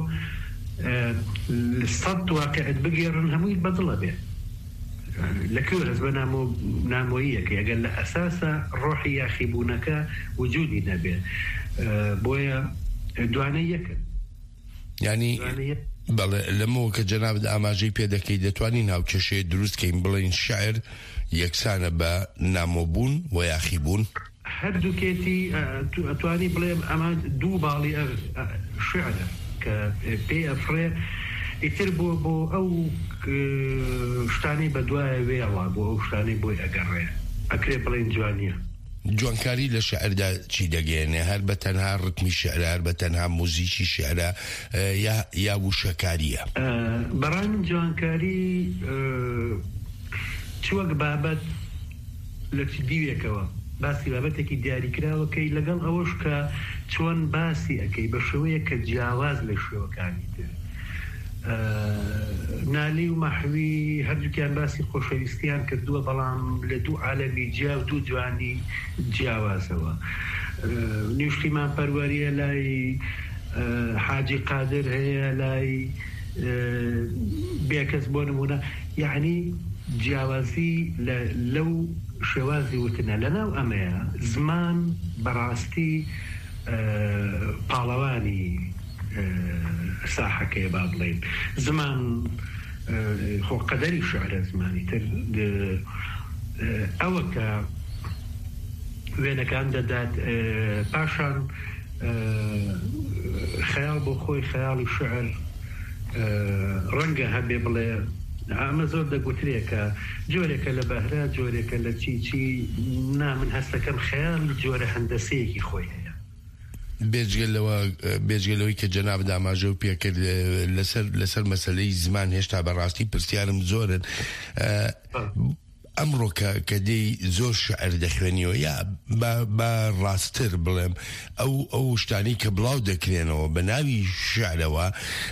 سەد واقعەت بگێڕن هەمووی بەدڵە بێ لەکوێ هەز بە نامۆییەکە ئەگەر لە ئەساسە ڕۆحی یاخیبوونەکە وجودی نەبێ بۆیە دوانەی یەکن ینی بەڵێ لەمەوە کە جەنابەت ئاماژەی پێ دەکەی دەتوانین هاوکێشەیە دروستکەین بڵێن شاعر یەکسانە بە نامۆبوون و یاخیبوون هەردووکێتی ئەتوانی بڵێم ئەمە دوو باڵی شعرە کە پێ ئەفرێ ئیتر بۆ بۆ ئەو شتانی بە دوایە وێڵا بۆ ئەو شتانی بۆی ئەگەڕێ ئەکرێ بڵێن جوانیە جوانکاری لە شعردا چی دەگەێنێ هەر بە تەنها ڕتمی شعرە هەر بە تەنها موزیکی شعرە یا وشەکاریە بەڕای من جوانکاری چوەک بابەت لە چ دیوێکەوە باسی بابەتێکی دیاریکراوەکەی لەگەڵ ئەوەش کە چۆن باسی ئەەکەی بە شێوەیە کە جیاواز لە شێوەکانی تر نالی و مەحوی هەردووکیان باسی خۆشەویستیان کردووە بەڵام لە دوو عالەمی جیا و دوو جوانی جیاوازەوە نیشتیمان پەروەریە لای حاجی قادر هەیە لای بێکەس بۆ نمونە یعنی جیاوازی لەو شێوازی وتنە لەناو ئەمەیە زمان بەڕاستی پاڵەوانی ساحەکەی با بڵێن زمان خۆ قەدەری شعرە زمانی تر ئەوە کە وێنەکان دەدات پاشان خەیاڵ بۆ خۆی خەیاڵی شعر ڕەنگە هەبێ بڵێ ئەمە زۆر دەگوترێکە جۆرێکە لە بەهرە جۆرێکە لە چی چی نا من هەستەکەم خەیاڵ جۆرە هەندەسەیەکی خۆی هەیە بێجگەلەوەی کە جەناب داماژە و پێکرد لەسەر مەسەلەی زمان هێشتا بەڕاستی پرسیارم زۆرن ئەمڕۆ کە دەی زۆر شعر دەخوێنیەوە یا بە ڕاستتر بڵێم ئەو ئەو شتانی کە بڵاو دەکرێنەوە بە ناوی شعرەوە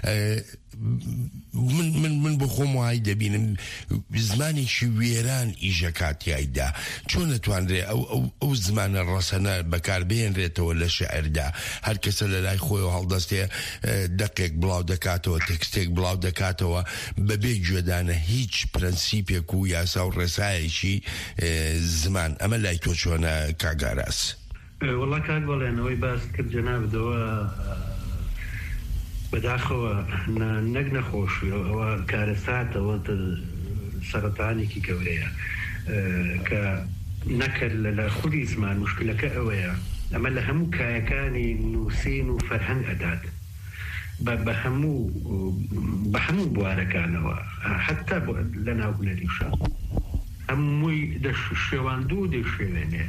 من من من بۆ خۆم وای دەبینم زمانێکی وێران ئیژەکاتیایدا چۆن دەتوانرێ ئەو ئەو زمانە ڕەسەنە بەکاربهێنرێتەوە لە شعردا هەر کەسە لە لای خۆی و هەڵدەستێ دەقێک بڵاو دەکاتەوە تێکستێک بڵاو دەکاتەوە بەبێ گوێدانە هیچ پرەنسیپێک و یاسا و ڕێسایەکی زمان ئەمە لای تۆ چۆنە کاگاراس وەڵا کاک بەڵێنەوەی باس کرد جەنابدەوە بەداخەوە نەک نەخۆشی ئەوە کارەساتەوە سەرەتانێکی گەورەیە کە نەکرد لە خودی زمان مشکلەکە ئەوەیە ئەمە لە هەموو کایەکانی نووسین و فەرهەنگ ئەدات بە هەموو بە هەموو بوارەکانەوە حتا لە ناوبنەری شان هەمووی شێواندوو دەشێوێنێ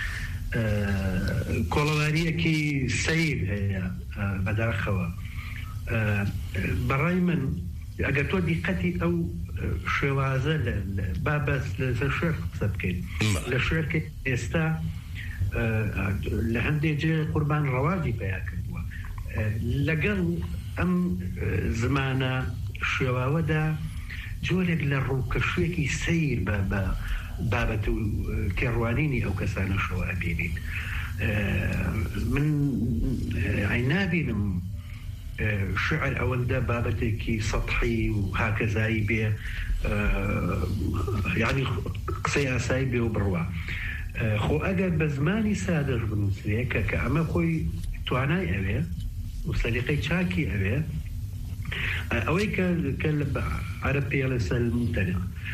کۆڵەواریەکی سەیر هەیە بەداخەوە بەڕای من ئەگەر تۆ دیقەتی ئەو شێوازە بابەس لەسەر شێر قسە بکەین لە شێرکە ئێستا لە هەندێک جێ قوربان ڕەواجی پیا کردووە لەگەڵ ئەم زمانە شێواوەدا جۆرێک لە ڕووکەشوێکی سیر بە بابەت و کێڕوانینی ئەو کەسانە شەوە ئەبینین من ئەی نابینم شعر ئەوەندە بابەتێکی سەطحی و هاکەزایی بێ یعنی قسەی ئاسایی بێ و بڕوە خۆ ئەگەر بە زمانی سادەش بنووسێ کە کە ئەمە خۆی توانای ئەوێ وسليقي تشاكي أبي أويك كل عربي على الممتنع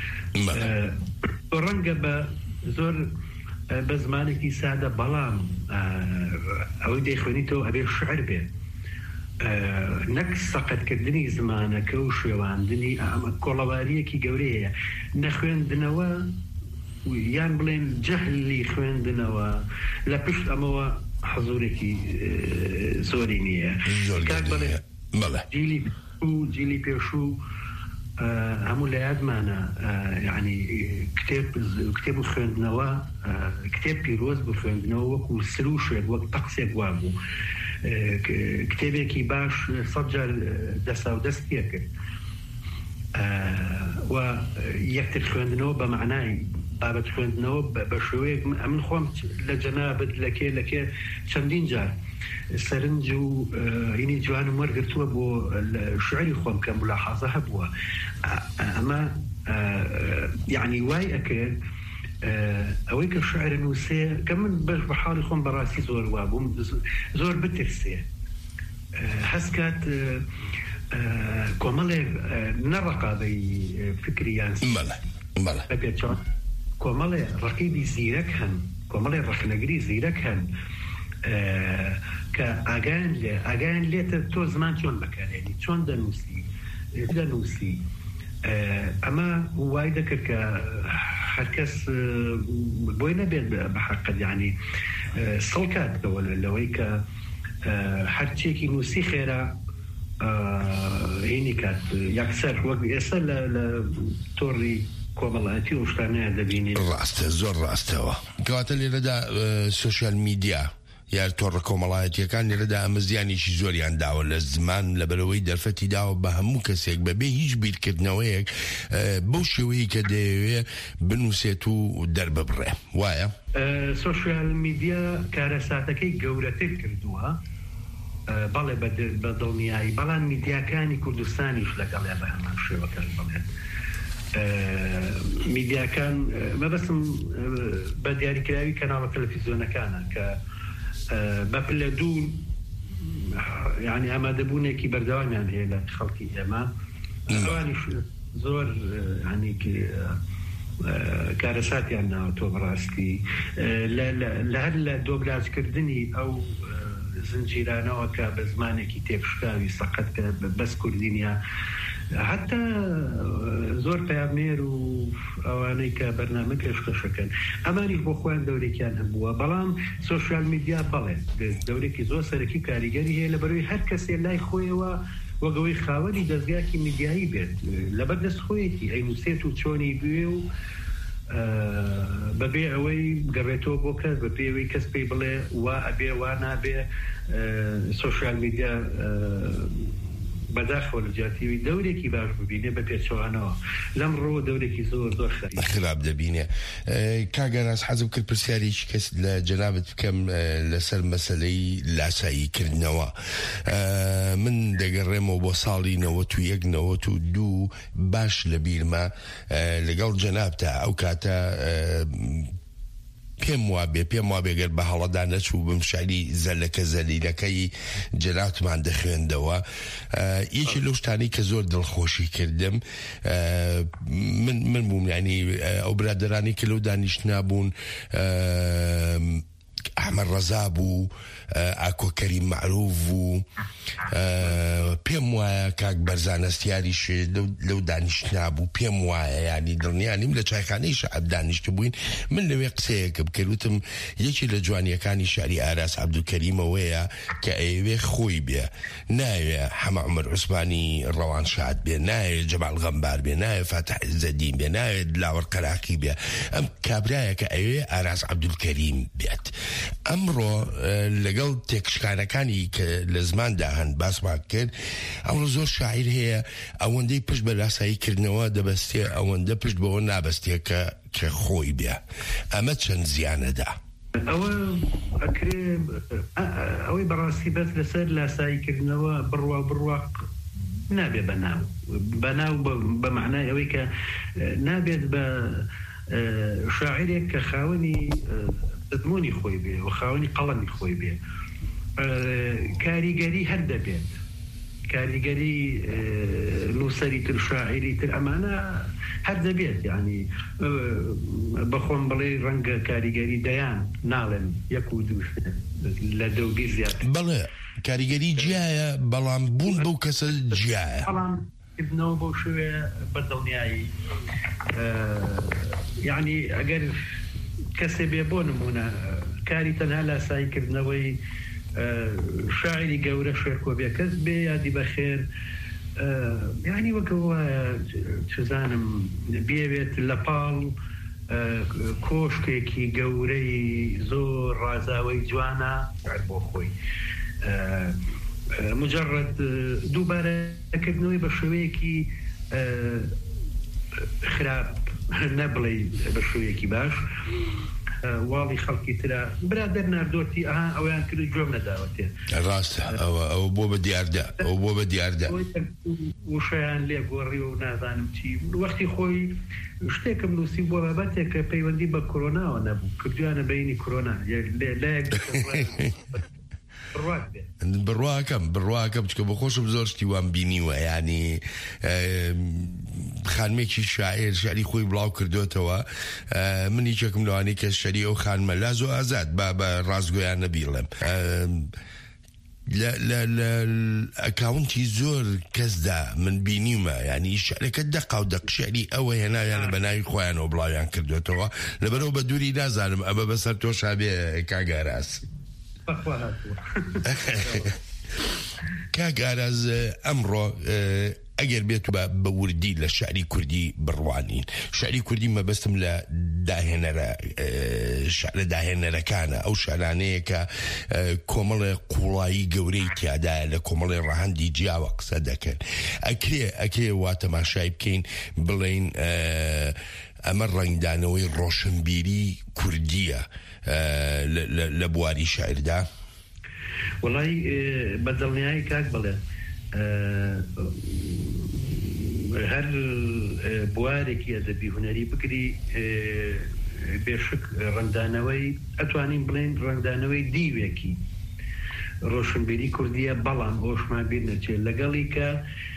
ورنجة بزور بزمانك سادة بلام أو دي خونيتو أبي الشعر به نكس سقط كدني زمانك وشوان أما كولوارية كي جورية نخوين دنوا ويان بلين جهل اللي خوين دنوا لا بشت أموا حضورك زورينية زورينية ملا جيلي بيشو جيلي بيشو همو لعاد معنا يعني كتاب كتاب خوين دنوا كتاب بيروز بخوين دنوا وسلوش وقت تقصي بوابو كتابك باش صجر دسا ودستيك ويكتب خوندنو بمعنى بابت خوندنو بشوي من خوم لجناب لكي لكي چندين جار سرنجو هيني جوان مر قرتوا بو الشعري خوم كان ملاحظة هبوا اما يعني واي اكيد اويك الشعر النوسي كمان بحاول يخون براسي زور وابو زور بترسي حسكات كومالي نرقى بي فكري يعني ملا ملا كومالي رقيبي زيرك هن كومالي رخنقري زيرك هن كأغان أغان ليت تو زمان شون بكار يعني شون دنوسي دنوسي اما هو ذكر ك هركس بوينا بين بحق يعني سلكات ولا لو هيك حرتشيكي نوسي خيرا هيني كات يكسر وقت يسال لتوري كومالاتي وشتانه دبيني راسته زور راسته قاتل لدى السوشيال ميديا یا تۆڕە کۆمەڵایەتیەکانی لەدا ئەمەزیانێکی زۆریان داوە لە زمان لە بەرەوەی دەرفەتی داوە بە هەموو کەسێک بەبێ هیچ بیرکردنەوەیەک بەو شێوەیە کە دەیەوێ بنووسێت و دەرببڕێ وایە سۆشیال میدیا کارەساتەکەی گەورەتر کردووە بەڵێ بە دڵنیایی بەڵام میدیاکانی کوردستانیش لەگەڵێ بە هەمان شێوەکان بڵێن میدیاکان مەبەستم بە دیاریکراوی کەناڵە تەلەڤیزیۆنەکانە کە بەپلە دوو یعنی ئامادەبوونێکی بەردەوامیان هەیە لە خەڵکی ئێمە ئەوانیش زۆر ینی کارەساتیان ناوەتۆ بەڕاستی لە هەر لە دۆبلازکردنی ئەو زنجیرانەوە کە بە زمانێکی تێپشکاوی سەقەت کە بەس کوردینیا حتى زۆر پامێر و ئەوانەی کە بەرنامە پێشکەشەکەن ئەمانیش بۆ خۆیان دەورێکیان هەبووە بەڵام سۆشیال میدیا بەڵێ دەورێکی زۆر سەرەکی کاریگەری هەیە لەبەرەوەی هەر کەسێ لای خۆیەوە وەگەوەی خاوەنی دەستگاکی میدیایی بێت لەبەر دەست خۆیەتی ئەینووسێت و چۆنی بوێ و بەبێ ئەوەی گەڕێتەوە بۆ کەس بەبێ ئەوەی کەس پێی بڵێ وا ئەبێ وا نابێ سۆشیال میدیا بەداخەوە لە جیاتیوی دەورێکی باش ببینێ بە پێچەوانەوە لەم ڕۆ دەورێکی زۆر زۆر خراپ دەبینێ کاگەناس حەزم کرد پرسیارێکی کەس لە جەنابەت بکەم لەسەر مەسەلەی لاساییکردنەوە من دەگەڕێمەوە بۆ ساڵی نەوەت و یەک نەوەت و دوو باش لە بیرمە لەگەڵ جەنابتە ئەو کاتە پێم وابێ پێم وابێ گەر بە هەڵەدا نەچوو بم شاری زەلەکە زەلیلەکەی جەنابمان دەخوێندەوە یەکی لەو شتانەی کە زۆر دڵخۆشی کردم من من بووم یعنی ئەو برادەرانی کە لەو دانیشتنا بوون ئەحمەد ڕەزا بوو ئاکۆ کەریم معروف بوو پێم وایە کاک بەرزانەستیاریش لەو دانیشتنا بوو پێم وایە ینی دڵنیانیم لە چایخانەی شەعب دانیشت بووین من لەوێ قسەیەکە بکردوتم یەکی لە جوانیەکانی شاری ئاراس عەبدولکەریمەوەیە کە ئەیەوێ خۆی بێ ناوێ حەمە عومەر عوسمانی ڕەوان شاد بێ ناوێ جەمال غەمبار بێ ناوێ فاتح عیزەدین بێ ناوێ دلاوەر قەراقی بێ ئەم کابرایە کە ئەوێ ئاراس عەبدولکەریم بێت ئەمڕۆ لەگەڵ تێکشکانەکانی کە لە زماندا هەن باسمان کرد ئەوڕۆ زۆر شاعیر هەیە ئەوەندەی پشت بە لاساییکردنەوە دەبەستێ ئەوەندە پشت بەوە نابەستێ کە خۆی بێ ئەمە چەند زیانەدا ئەوە ئەکرێ ئەوەی بەڕاستی بەس لەسەر لاساییکردنەوە بڕوا بڕواق نابێ بەناو بەناو بە معنای ئەوەی کە نابێت بە شاعرێک کە خاوەنی دەدمۆنی خۆی بێ و خاوەنی قەڵەمی خۆی بێ کاریگەری هەر دەبێت کاریگەری نووسری تر شاعری تر ئەمانە هەر دەبێت یعنی بەخۆم بڵێ ڕەنگە کاریگەری دەیان ناڵێن یەک و دوو لە دەوبی زیات بەڵێ کاریگەری جیایە بەڵام بوون بەو کەسە جیایە کردنەوە بۆ شوێ بەدڵنیایی یعنی ئەگەر کەسێ بێ بۆ نمونە کاری تەنها لاساییکردنەوەی شاعری گەورە شێرکۆبێ کەس بێ یادی بەخێر یعنی وەکەوە چزانم بێوێت لە پاڵ کۆشکێکی گەورەی زۆر ڕازاوەی جوانە بۆ خۆی مجرد دووبارەکردنەوەی بە شێوەیەکی خراپ نەبڵێ بە شێوەیەکی باش واڵی خەڵکی ترە برادەر ناردۆتی ئەها ئەویان کرد گوێم نەداوەتێ ڕاستە ئەوە ئەو بۆ بە دیاردا ئەو بۆ بە دیاردا وشەیان لێ گۆڕی و نازانم چی وەختی خۆی شتێکم نووسی بۆ بابەتێک کە پەیوەندی بە کۆرۆناوە نەبوو کردویانە بەینی کۆرۆنا لایەک بڕواکەم بڕواکەم چکە بە خۆشم زۆر شتی وان بینیوە ینی خانمێکی شاعر شعری خۆی بڵاو کردوێتەوە منی چێکم لەوانی کە شەری ئەو خانمە لا زۆ ئازاد با بە ڕازگۆیان نەبیڵێم لە ئەکاونتی زۆر کەسدا من بینیمە ینی شعرەکە دەقا و دەق شعری ئەوە هێناویانە بە ناوی خۆیانەوە بڵاویان کردوێتەوە لەبەرەوە بە دووری نازانم ئەمە بەسەر تۆ شابێ کاگاراس کاگاراز ئەمڕۆ ئەگەر بێت بە وردی لە شعری کوردی بڕوانین شعری کوردی مەبەستم لە داهێنەرە شعرە داهێنەرەکانە ئەو شعرانەیە کە کۆمەڵی قوڵایی گەورەی تیادایە لە کۆمەڵی ڕەهەندی جیاوە قسە دەکەن ئەکرێ ئەکرێ وا تەماشای بکەین بڵێین ئەمە ڕنگدانەوەی ڕۆشنبیری کوردیە لە بواری شاعردا وڵی بەدڵنیایی کاک بڵێ هەر بوارێکی ئەدەبی هونەری بگری بێشک ڕنگدانەوەی ئەتوانین بڵێن ڕنگدانەوەی دیوێکی ڕۆشنبیری کوردیە بەڵام ئەوشمان بیر نەچێت لەگەڵی کە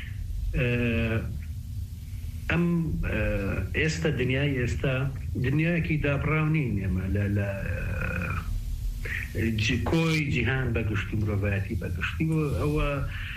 ئەم ئێستا دنیای ئێستا دنیایەکی دابڕاو نین ئێمە لە کۆی جیهان بەگشتی مرۆڤایەتی بەگشتی ئەوە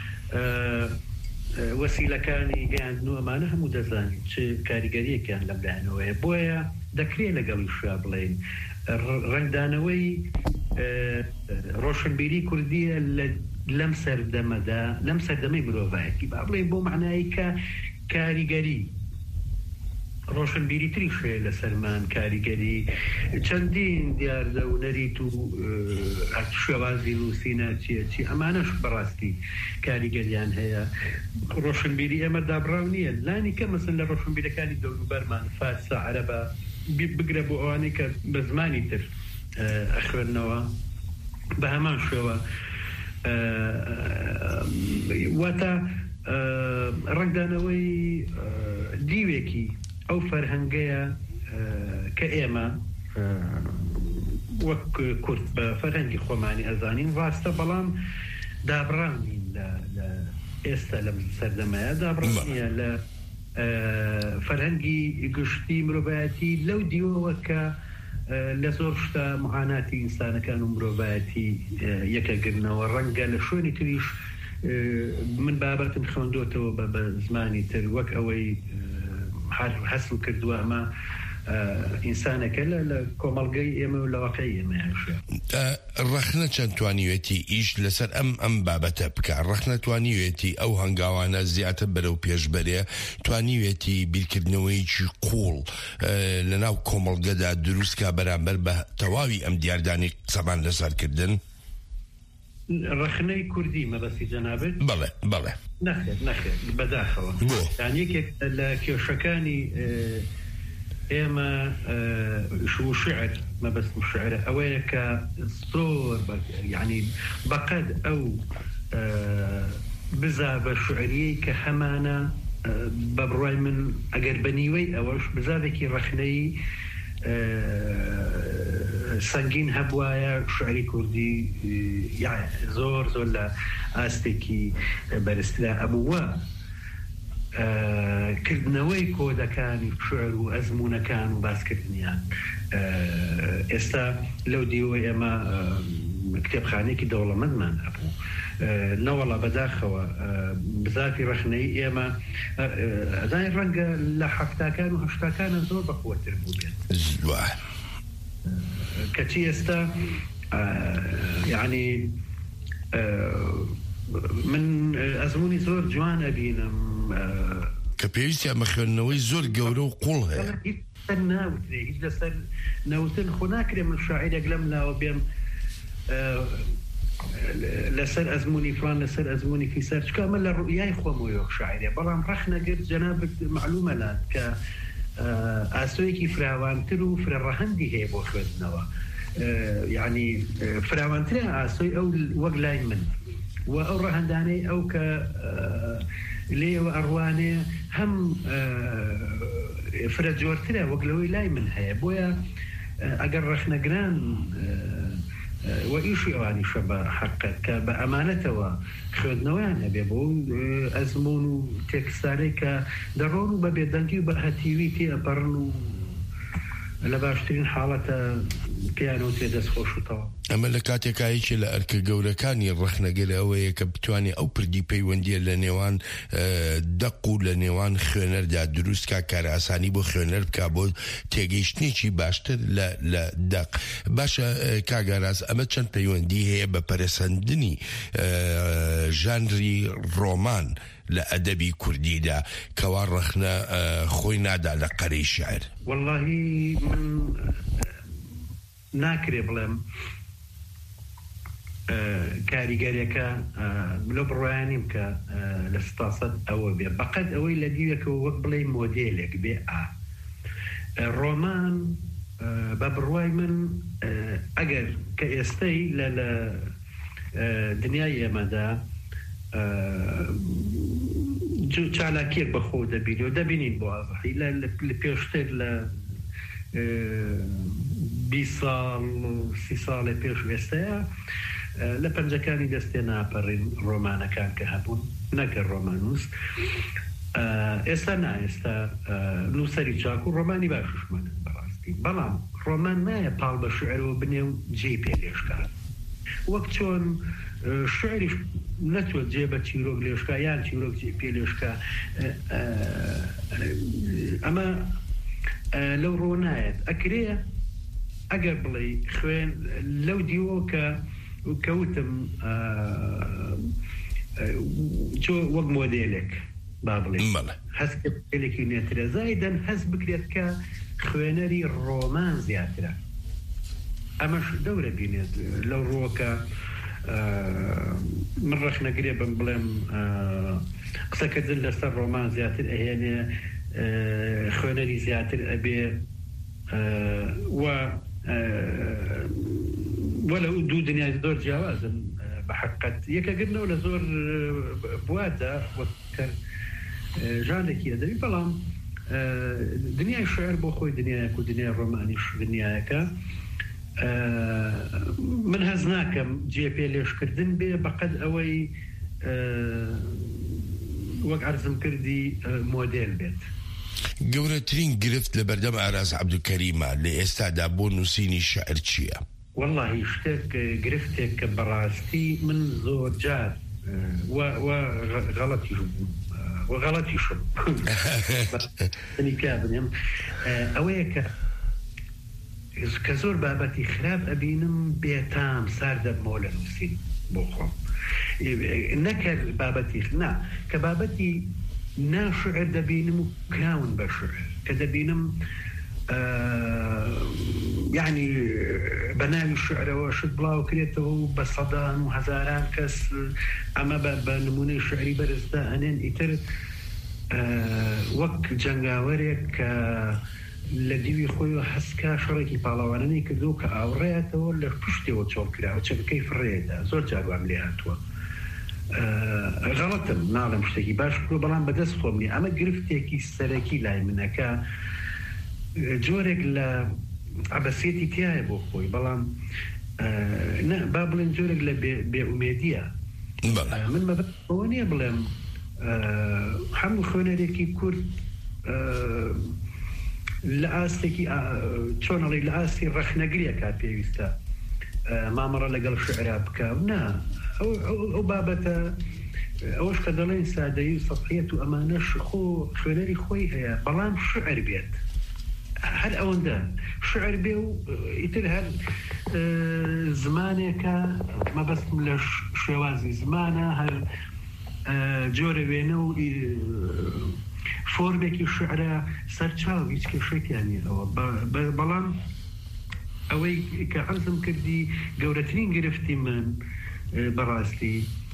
وەسیلەکانی گەیاندنەوە ئەمانە هەموو دەزانین چ کاریگەریەکیان لە بلایەنەوەیە بۆیە دەکرێت لەگەڵی شا بڵێن ڕنگدانەوەی ڕۆشنبیری کوردیە لەم سەردەمەدا لەم سەردەمەی مرۆڤایەتی با بڵێن بۆ معنایی کە کاریگەری ڕۆشنبیری تری شێ لە سەرمان کاریگەری چەندین دیاردە و نەریت و شێوازی نووسینە چیە چی ئەمانەش بەڕاستی کاریگەریان هەیە ڕۆشنبیری ئێمە دابڕاو نییە لانی کە مەسن لە ڕۆشنبیرەکانی دەوروبەرمان فارسە عەرەبە بگرە بۆ ئەوانەی کە بە زمانی تر ئەخوێنەوە بە هەمان شێوە واتە ڕنگدانەوەی دیوێکی ئەو فەرهەنگەیە کە ئێمە وەک کورد بە فەرهەنگی خۆمانی ئەزانین ڕاستە بەڵام دابڕانین لە ئێستا لە سەردەمەیە دابڕانیە لە فەرهەنگی گشتی مرۆڤایەتی لەو دیوەوە کە لە زۆر شتە معاناتی ئینسانەکان و مرۆڤایەتی یەکەگرنەوە ڕەنگە لە شوێنی تریش من بابەتم خوێندوتەوە بە زمانی تر وەک ئەوەی حەسم کردووە ئەمە ئینسانەکە لە کۆمەڵگەی ئێمە و لە واقعی ئێمە ڕەخنە چەند توانیوێتی ئیش لەسەر ئەم ئەم بابەتە بکە ڕەخنە توانیوێتی ئەو هەنگاوانە زیاتر بەرەو پێشبەرێ توانیوێتی بیرکردنەوەیکی قوڵ لەناو کۆمەڵگەدا دروستکە بەرامبەر بە تەواوی ئەم دیاردانی قسەمان لەسەرکردن ڕەخنەی کوردی مەبەستی جەنابێت بەڵێ بەڵێ نەخێت نەخێت بەداخەوە یەکێک لە کێشەکانی ئێمە شعر مەبەست شعرە ئەوەیە کە زۆر یعنی بەقەد ئەو بزابە شعریەی کە هەمانە بە بڕوای من ئەگەر بە نیوەی ئەوەش بزابێکی ڕەخنەی سەنگین هەبوایە شعری کوردی زۆر زۆر لە ئاستێکی بەرزترا ئەبووە کردنەوەی کۆدەکانی شعر و ئەزمونەکان و باسکردنیان ئێستا لەو دیوە ئێمە کتێبخانەیەکی دەوڵەمەندمان هەبوو نەوەڵا بەداخەوە بزاتی ڕەخنەی ئێمە ئەدای ڕەنگە لە حەفتاکان و هەشتاکانە زۆر بەخۆتر بوو بێت کەچی ئێستا یعنی من ئەزمونی زۆر جوان ئەبینم کە پێویستی ئەمە خوێندنەوەی زۆر گەورە و قوڵ هەیە ناوترێ هیچ لەسەر نەوتن خۆ ناکرێ من شاعیرێک لەم لاوە بێم لەسەر ئەزمونی فلان لەسەر ئەزمونی فیسەر چکە ئەمە لە ڕوئیای خۆمەوەیە شاعیرێ بەڵام ڕەخ نەگرت جەنابەت معلومە لات کە ئاسۆیەکی فراوانتر و فرەڕەهەندی هەیە بۆ خوێندنەوە یعنی فراوانترە ئاسۆی ئەو وەک لای من و ئەو ڕەهەندانەی ئەو کە لێوە ئەڕوانێ هەم فرە جۆرترە وەک لەوەی لای من هەیە بۆیە ئەگەر ڕەخنەگران و ئیشی ئەوانیشە بە حەقەت کە بە ئەمانەتەوە خوێندنەوەیان هەبێ بۆ ئەزمون و تێکستانەی کە دەڕۆن و بە بێدەنگی و بە هەتیوی تێئەپەڕن و لە باشترین حاڵەتە پیانەوە تێ دەستخۆشتەوە ئەمە لە کاتێکایکی لە ئەرکە گەورەکانی ڕەخنەگەر ئەوەیە کە بتوانێت ئەو پردی پەیوەندیە لە نێوان دەق و لە نێوان خوێنەردا دروستکە کار ئاسانی بۆ خوێنەر بکە بۆ تێگەیشتنێکی باشتر لە دەق باشە کاگاراز ئەمە چەند پەیوەندی هەیە بە پەرسەندنی ژانری ڕۆمان لە ئەدەبی کوردیدا کەوا ڕەخنە خۆی نادا لە قەرەی شعر وەڵڵاهی من ناکرێ بڵێم کاریگەریەکە لە بڕوایانیم کە لە ستاسەد ئەوە بێ بەقەت ئەوەی لە دیوێکەوە وەک بڵێ مۆدێلێک بێ ئا ڕۆمان بە بڕوای من ئەگەر کە ئێستەی لە لە دنیای ئێمەدا چالاکیەک بەخۆ دەبینی و دەبینین بۆ ئازحی لە پێشتر لە بیست ساڵ سی ساڵی پێش ئێستەیە لە پەنجەکانی دەستێ ناپەڕین ڕۆمانەکان کە هەبوون نەکە ڕۆمانوس ئێستا نا ئێستا نووسەری چاک و ڕۆمانی باششمانە بەڕاستی بەڵام ڕۆمان نایە پاڵ بە شعرەوە بنێ و جێ پێ لێشکات وەک چۆن شعریش نەتوە جێ بە چیرۆک لێشکا یان چیرۆک جێ پێ لێشکا ئەمە لەو ڕۆنایەت ئەکرێ ئەگەر بڵێ خوێن لەو دیوە کە کەوتم چۆ وەک مۆدێلێک با بڵێ هەستێکی نێترە زایدەن هەست بکرێت کە خوێنەری ڕۆمان زیاترە ئەمەش دەورە بینێت لەو ڕۆکە من ڕەخ نەگرێ بم بڵێم قسەکردن لەسەر ڕۆمان زیاتر ئەهێنێ خوێنەری زیاتر ئەبێ و وەلە دوو دنیای زۆر جیاوازن بە حقیقت یەکەگرنەوە لە زۆر بوادە وەکتر ژانێکی ئەدەبی بەڵام دنیای شعر بۆ خۆی دنیایەک و دنیای ڕۆمانیش دنیایەکە من هەز ناکەم جێ پێ لێشکردن بێ بەقەد ئەوەی وەک عەرزم کردی مۆدێل بێت گەورەترین گرفت لە بەردەم ئاراز عەبدولکەریمە لە ئێستادا بۆ نووسینی شەعر چییە؟ وەڵڵاهی شتێک گرفتێک کە بەڕاستی من زۆر جار غەڵەتیش بووم وغەڵەتیشم پیا بنێم ئەوەیە کە کە زۆر بابەتی خراپ ئەبینم بێتام سار دەبمەوە لە نووسین بۆ خۆم نەکرد بابەتی نا کە بابەتی ناشعر دەبینم و کراون بە شعر کە دەبینم یعنی بەناوی شعرەوە شت بڵاو کرێتەوە و بە سەدان و هەزاران کەس ئەمە بە نمونەی شعری بەرزدا ئەنێن ئیتر وەک جەنگاوەرێک کە لە دیوی خۆی و هەسکا شەڕێکی پاڵاوانەی کردو کە ئاوڕێتەوە لە پشتەوە چۆڵ کراوە چەکەی فڕێدا زۆر جاروان لێ هاتووە غەڵەتم ناڵم شتێکی باش کرۆ بەڵام بەدەست خۆمنی ئەمە گرفتێکی سەرەکی لای منەکە جۆرێک لە عبەسێتی تایە بۆ خۆی بەڵام نه با بڵێن جۆرێک لە بێئومێدیە من مەبەوە نییە بڵێم هەموو خوێنەرێکی کورد لە ئاستێکی چۆنەڵی لە ئاستی ڕەخنەگریە کا پێویستە مامەڕە لەگەڵ شعرا بکە نا ئەو بابەتە ئەوەش کە دەڵێن سادەیی و سەطحیەت و ئەمانەش خۆ خوێنەری خۆی هەیە بەڵام شعر بێت هەر ئەوەندە شعر بێ و ئیتر هەر زمانێکە مەبەستم لە شێوازی زمانە هەر جۆرە وێنە و فۆرمێکی شعرە سەرچاو هیچ کێشێکیانیەوە بەڵام ئەوەی کە عەرزم کردی گەورەترین گرفتی من بەڕاستی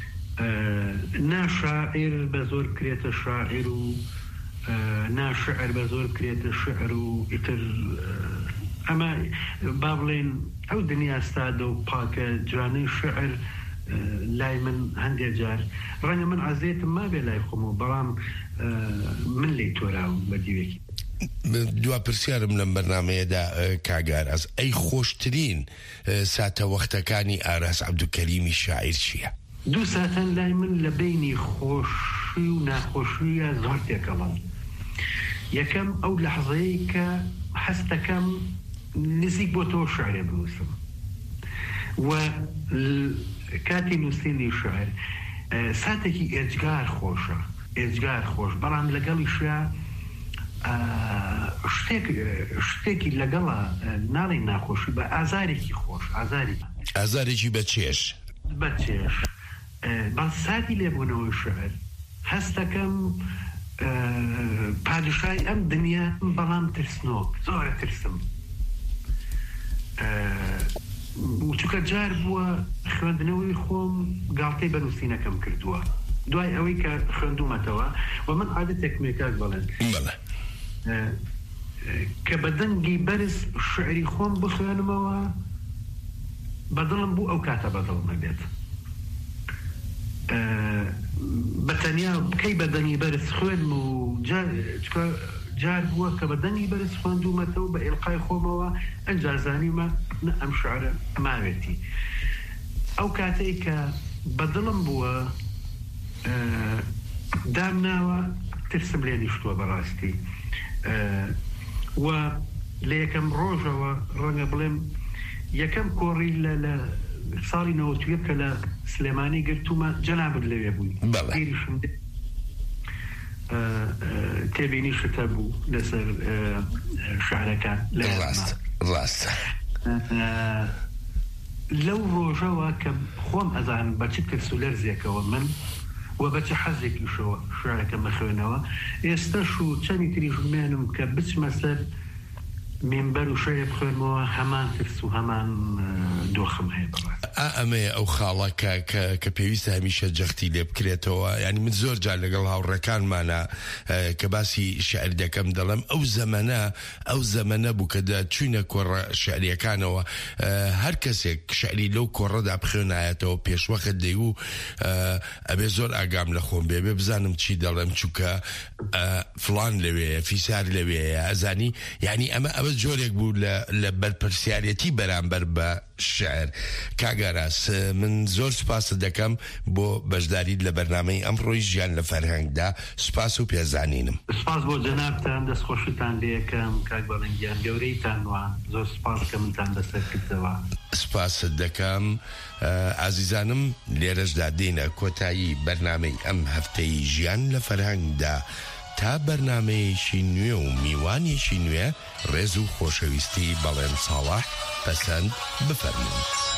ناشاعر بە زۆر کرێتە شاعر و ناشعر بە زۆر کرێتە شعر و ئیتر ئەمە با بڵێن ئەو دنیا سادە و پاکە جوانەی شعر لای من هەندێک جار ڕەنگە من عەزێتم ما بێ لای خۆم و بەڵام من لێی تۆراوم بە دیوێکی دوا پرسیارم لەم بەرنامەیەدا کاگار ئەس ئەی خۆشترین ساتە وەختەکانی ئاراس عەبدولکەریمی شاعیر چییە؟ دوو ساتەن لای من لە بینی خۆشی و ناخۆشیە زۆر تێکەڵن یەکەم ئەو لەحظەیە کە هەستەکەم نزیک بۆ تۆ شعرێ بنووسم و کاتی نووسینی شعر ساتێکی ئێجگار خۆشە ئێجگار خۆش بەڵام لەگەڵیشە شتێکی لەگەڵە ناڵی ناخۆشی بە ئازارێکی خۆش ئازاری ئازارێکی بە چێش بە چێش بەڵ ساتی لێبوونەوەی شعر هەستەکەم پادشای ئەم دنیا بەڵام ترسنۆک زۆرە ترسم چونکە جار بووە خوێندنەوەی خۆم گاڵتەی بەنووسینەکەم کردووە دوای ئەوەی کە خوێندومەتەوە و من عادەتێکم کاک بڵێن کە بە دەنگی بەرز شعری خۆم بخوێنمەوە بەدڵم بوو ئەو کاتە بەدڵمە بێت بەتەنیا بکەی بە دەنگی بەرز خوێنم و جار بووە کە بە دەنگی بەرز خوێندومەتەوە بە ئێڵقای خۆمەوە ئەنجازانیمە ئەم شعرە ماوێتی ئەو کاتەی کە بەدڵم بووە دامناوە ترسم لێ نیشتووە بەڕاستی و لە یەکەم ڕۆژەوە ڕەنگە بڵێم یەکەم کۆڕی لە ساڵی نەوەتویە کە لە سلێمانی گرتومە جەنابت لەوێ بووی تێبینی شتە بوو لەسەر شعرەکان ڕاست لەو ڕۆژەوە کە خۆم ئەزانم بە چ ترس و لەرزێکەوە من و بەچە حەزێکی شعرەکە مەخوێنەوە ئێستەش و چەندی تری ژمێنم کە بچمە سەر مێنبەر و شەیە بخوێنمەوە هەمان ترس و هەمان دۆخم هەیە بەڕاست ئەمەیە ئەو خاڵە کە پێویستە هەمیشە جەختی لێ بکرێتەوە ینی من زۆر جار لەگەڵ هاوڕەکانمانە کە باسی شعر دەکەم دەڵێم ئەو زەمەنە ئەو زەمەنە بوو کە چوینە کۆڕە شعریەکانەوە هەر کەسێک شعری لەو کۆڕەدا بخوێنایەتەوە پێشوەخت دەی و ئەبێ زۆر ئاگام لە خۆم بێ بێ بزانم چی دەڵێم چووکە فڵان لەوەیە فیسار لەوەیە ئەزانی ینی ئەمە ئەوە جۆرێک بوو لە بەرپرسیارەتی بەرامبەر بە شعر. کاگاراس من زۆر سپاس دەکەم بۆ بەشداریت لە بەرنامەی ئەمڕۆی ژیان لە فەرهەنگدا. سپاس و پێزانینم. سپاس بۆ جەنابتان، دەستخۆشتان لێ یەکەم کاک بەڵنگیان، گەورەیتان وان، زۆر سپاس کە منتان بەسەر کردەوە. سپاست دەکەم. ئازیزانم لێرەشدا دێنە کۆتایی بەرنامەی ئەم هەفتەی ژیان لە فەرهەنگدا تا بەرنامەیەکی نوێ و میوانێکی نوێ ڕێز و خۆشەویستی بەڵێن ساڵح پەسەند بفەرمونن.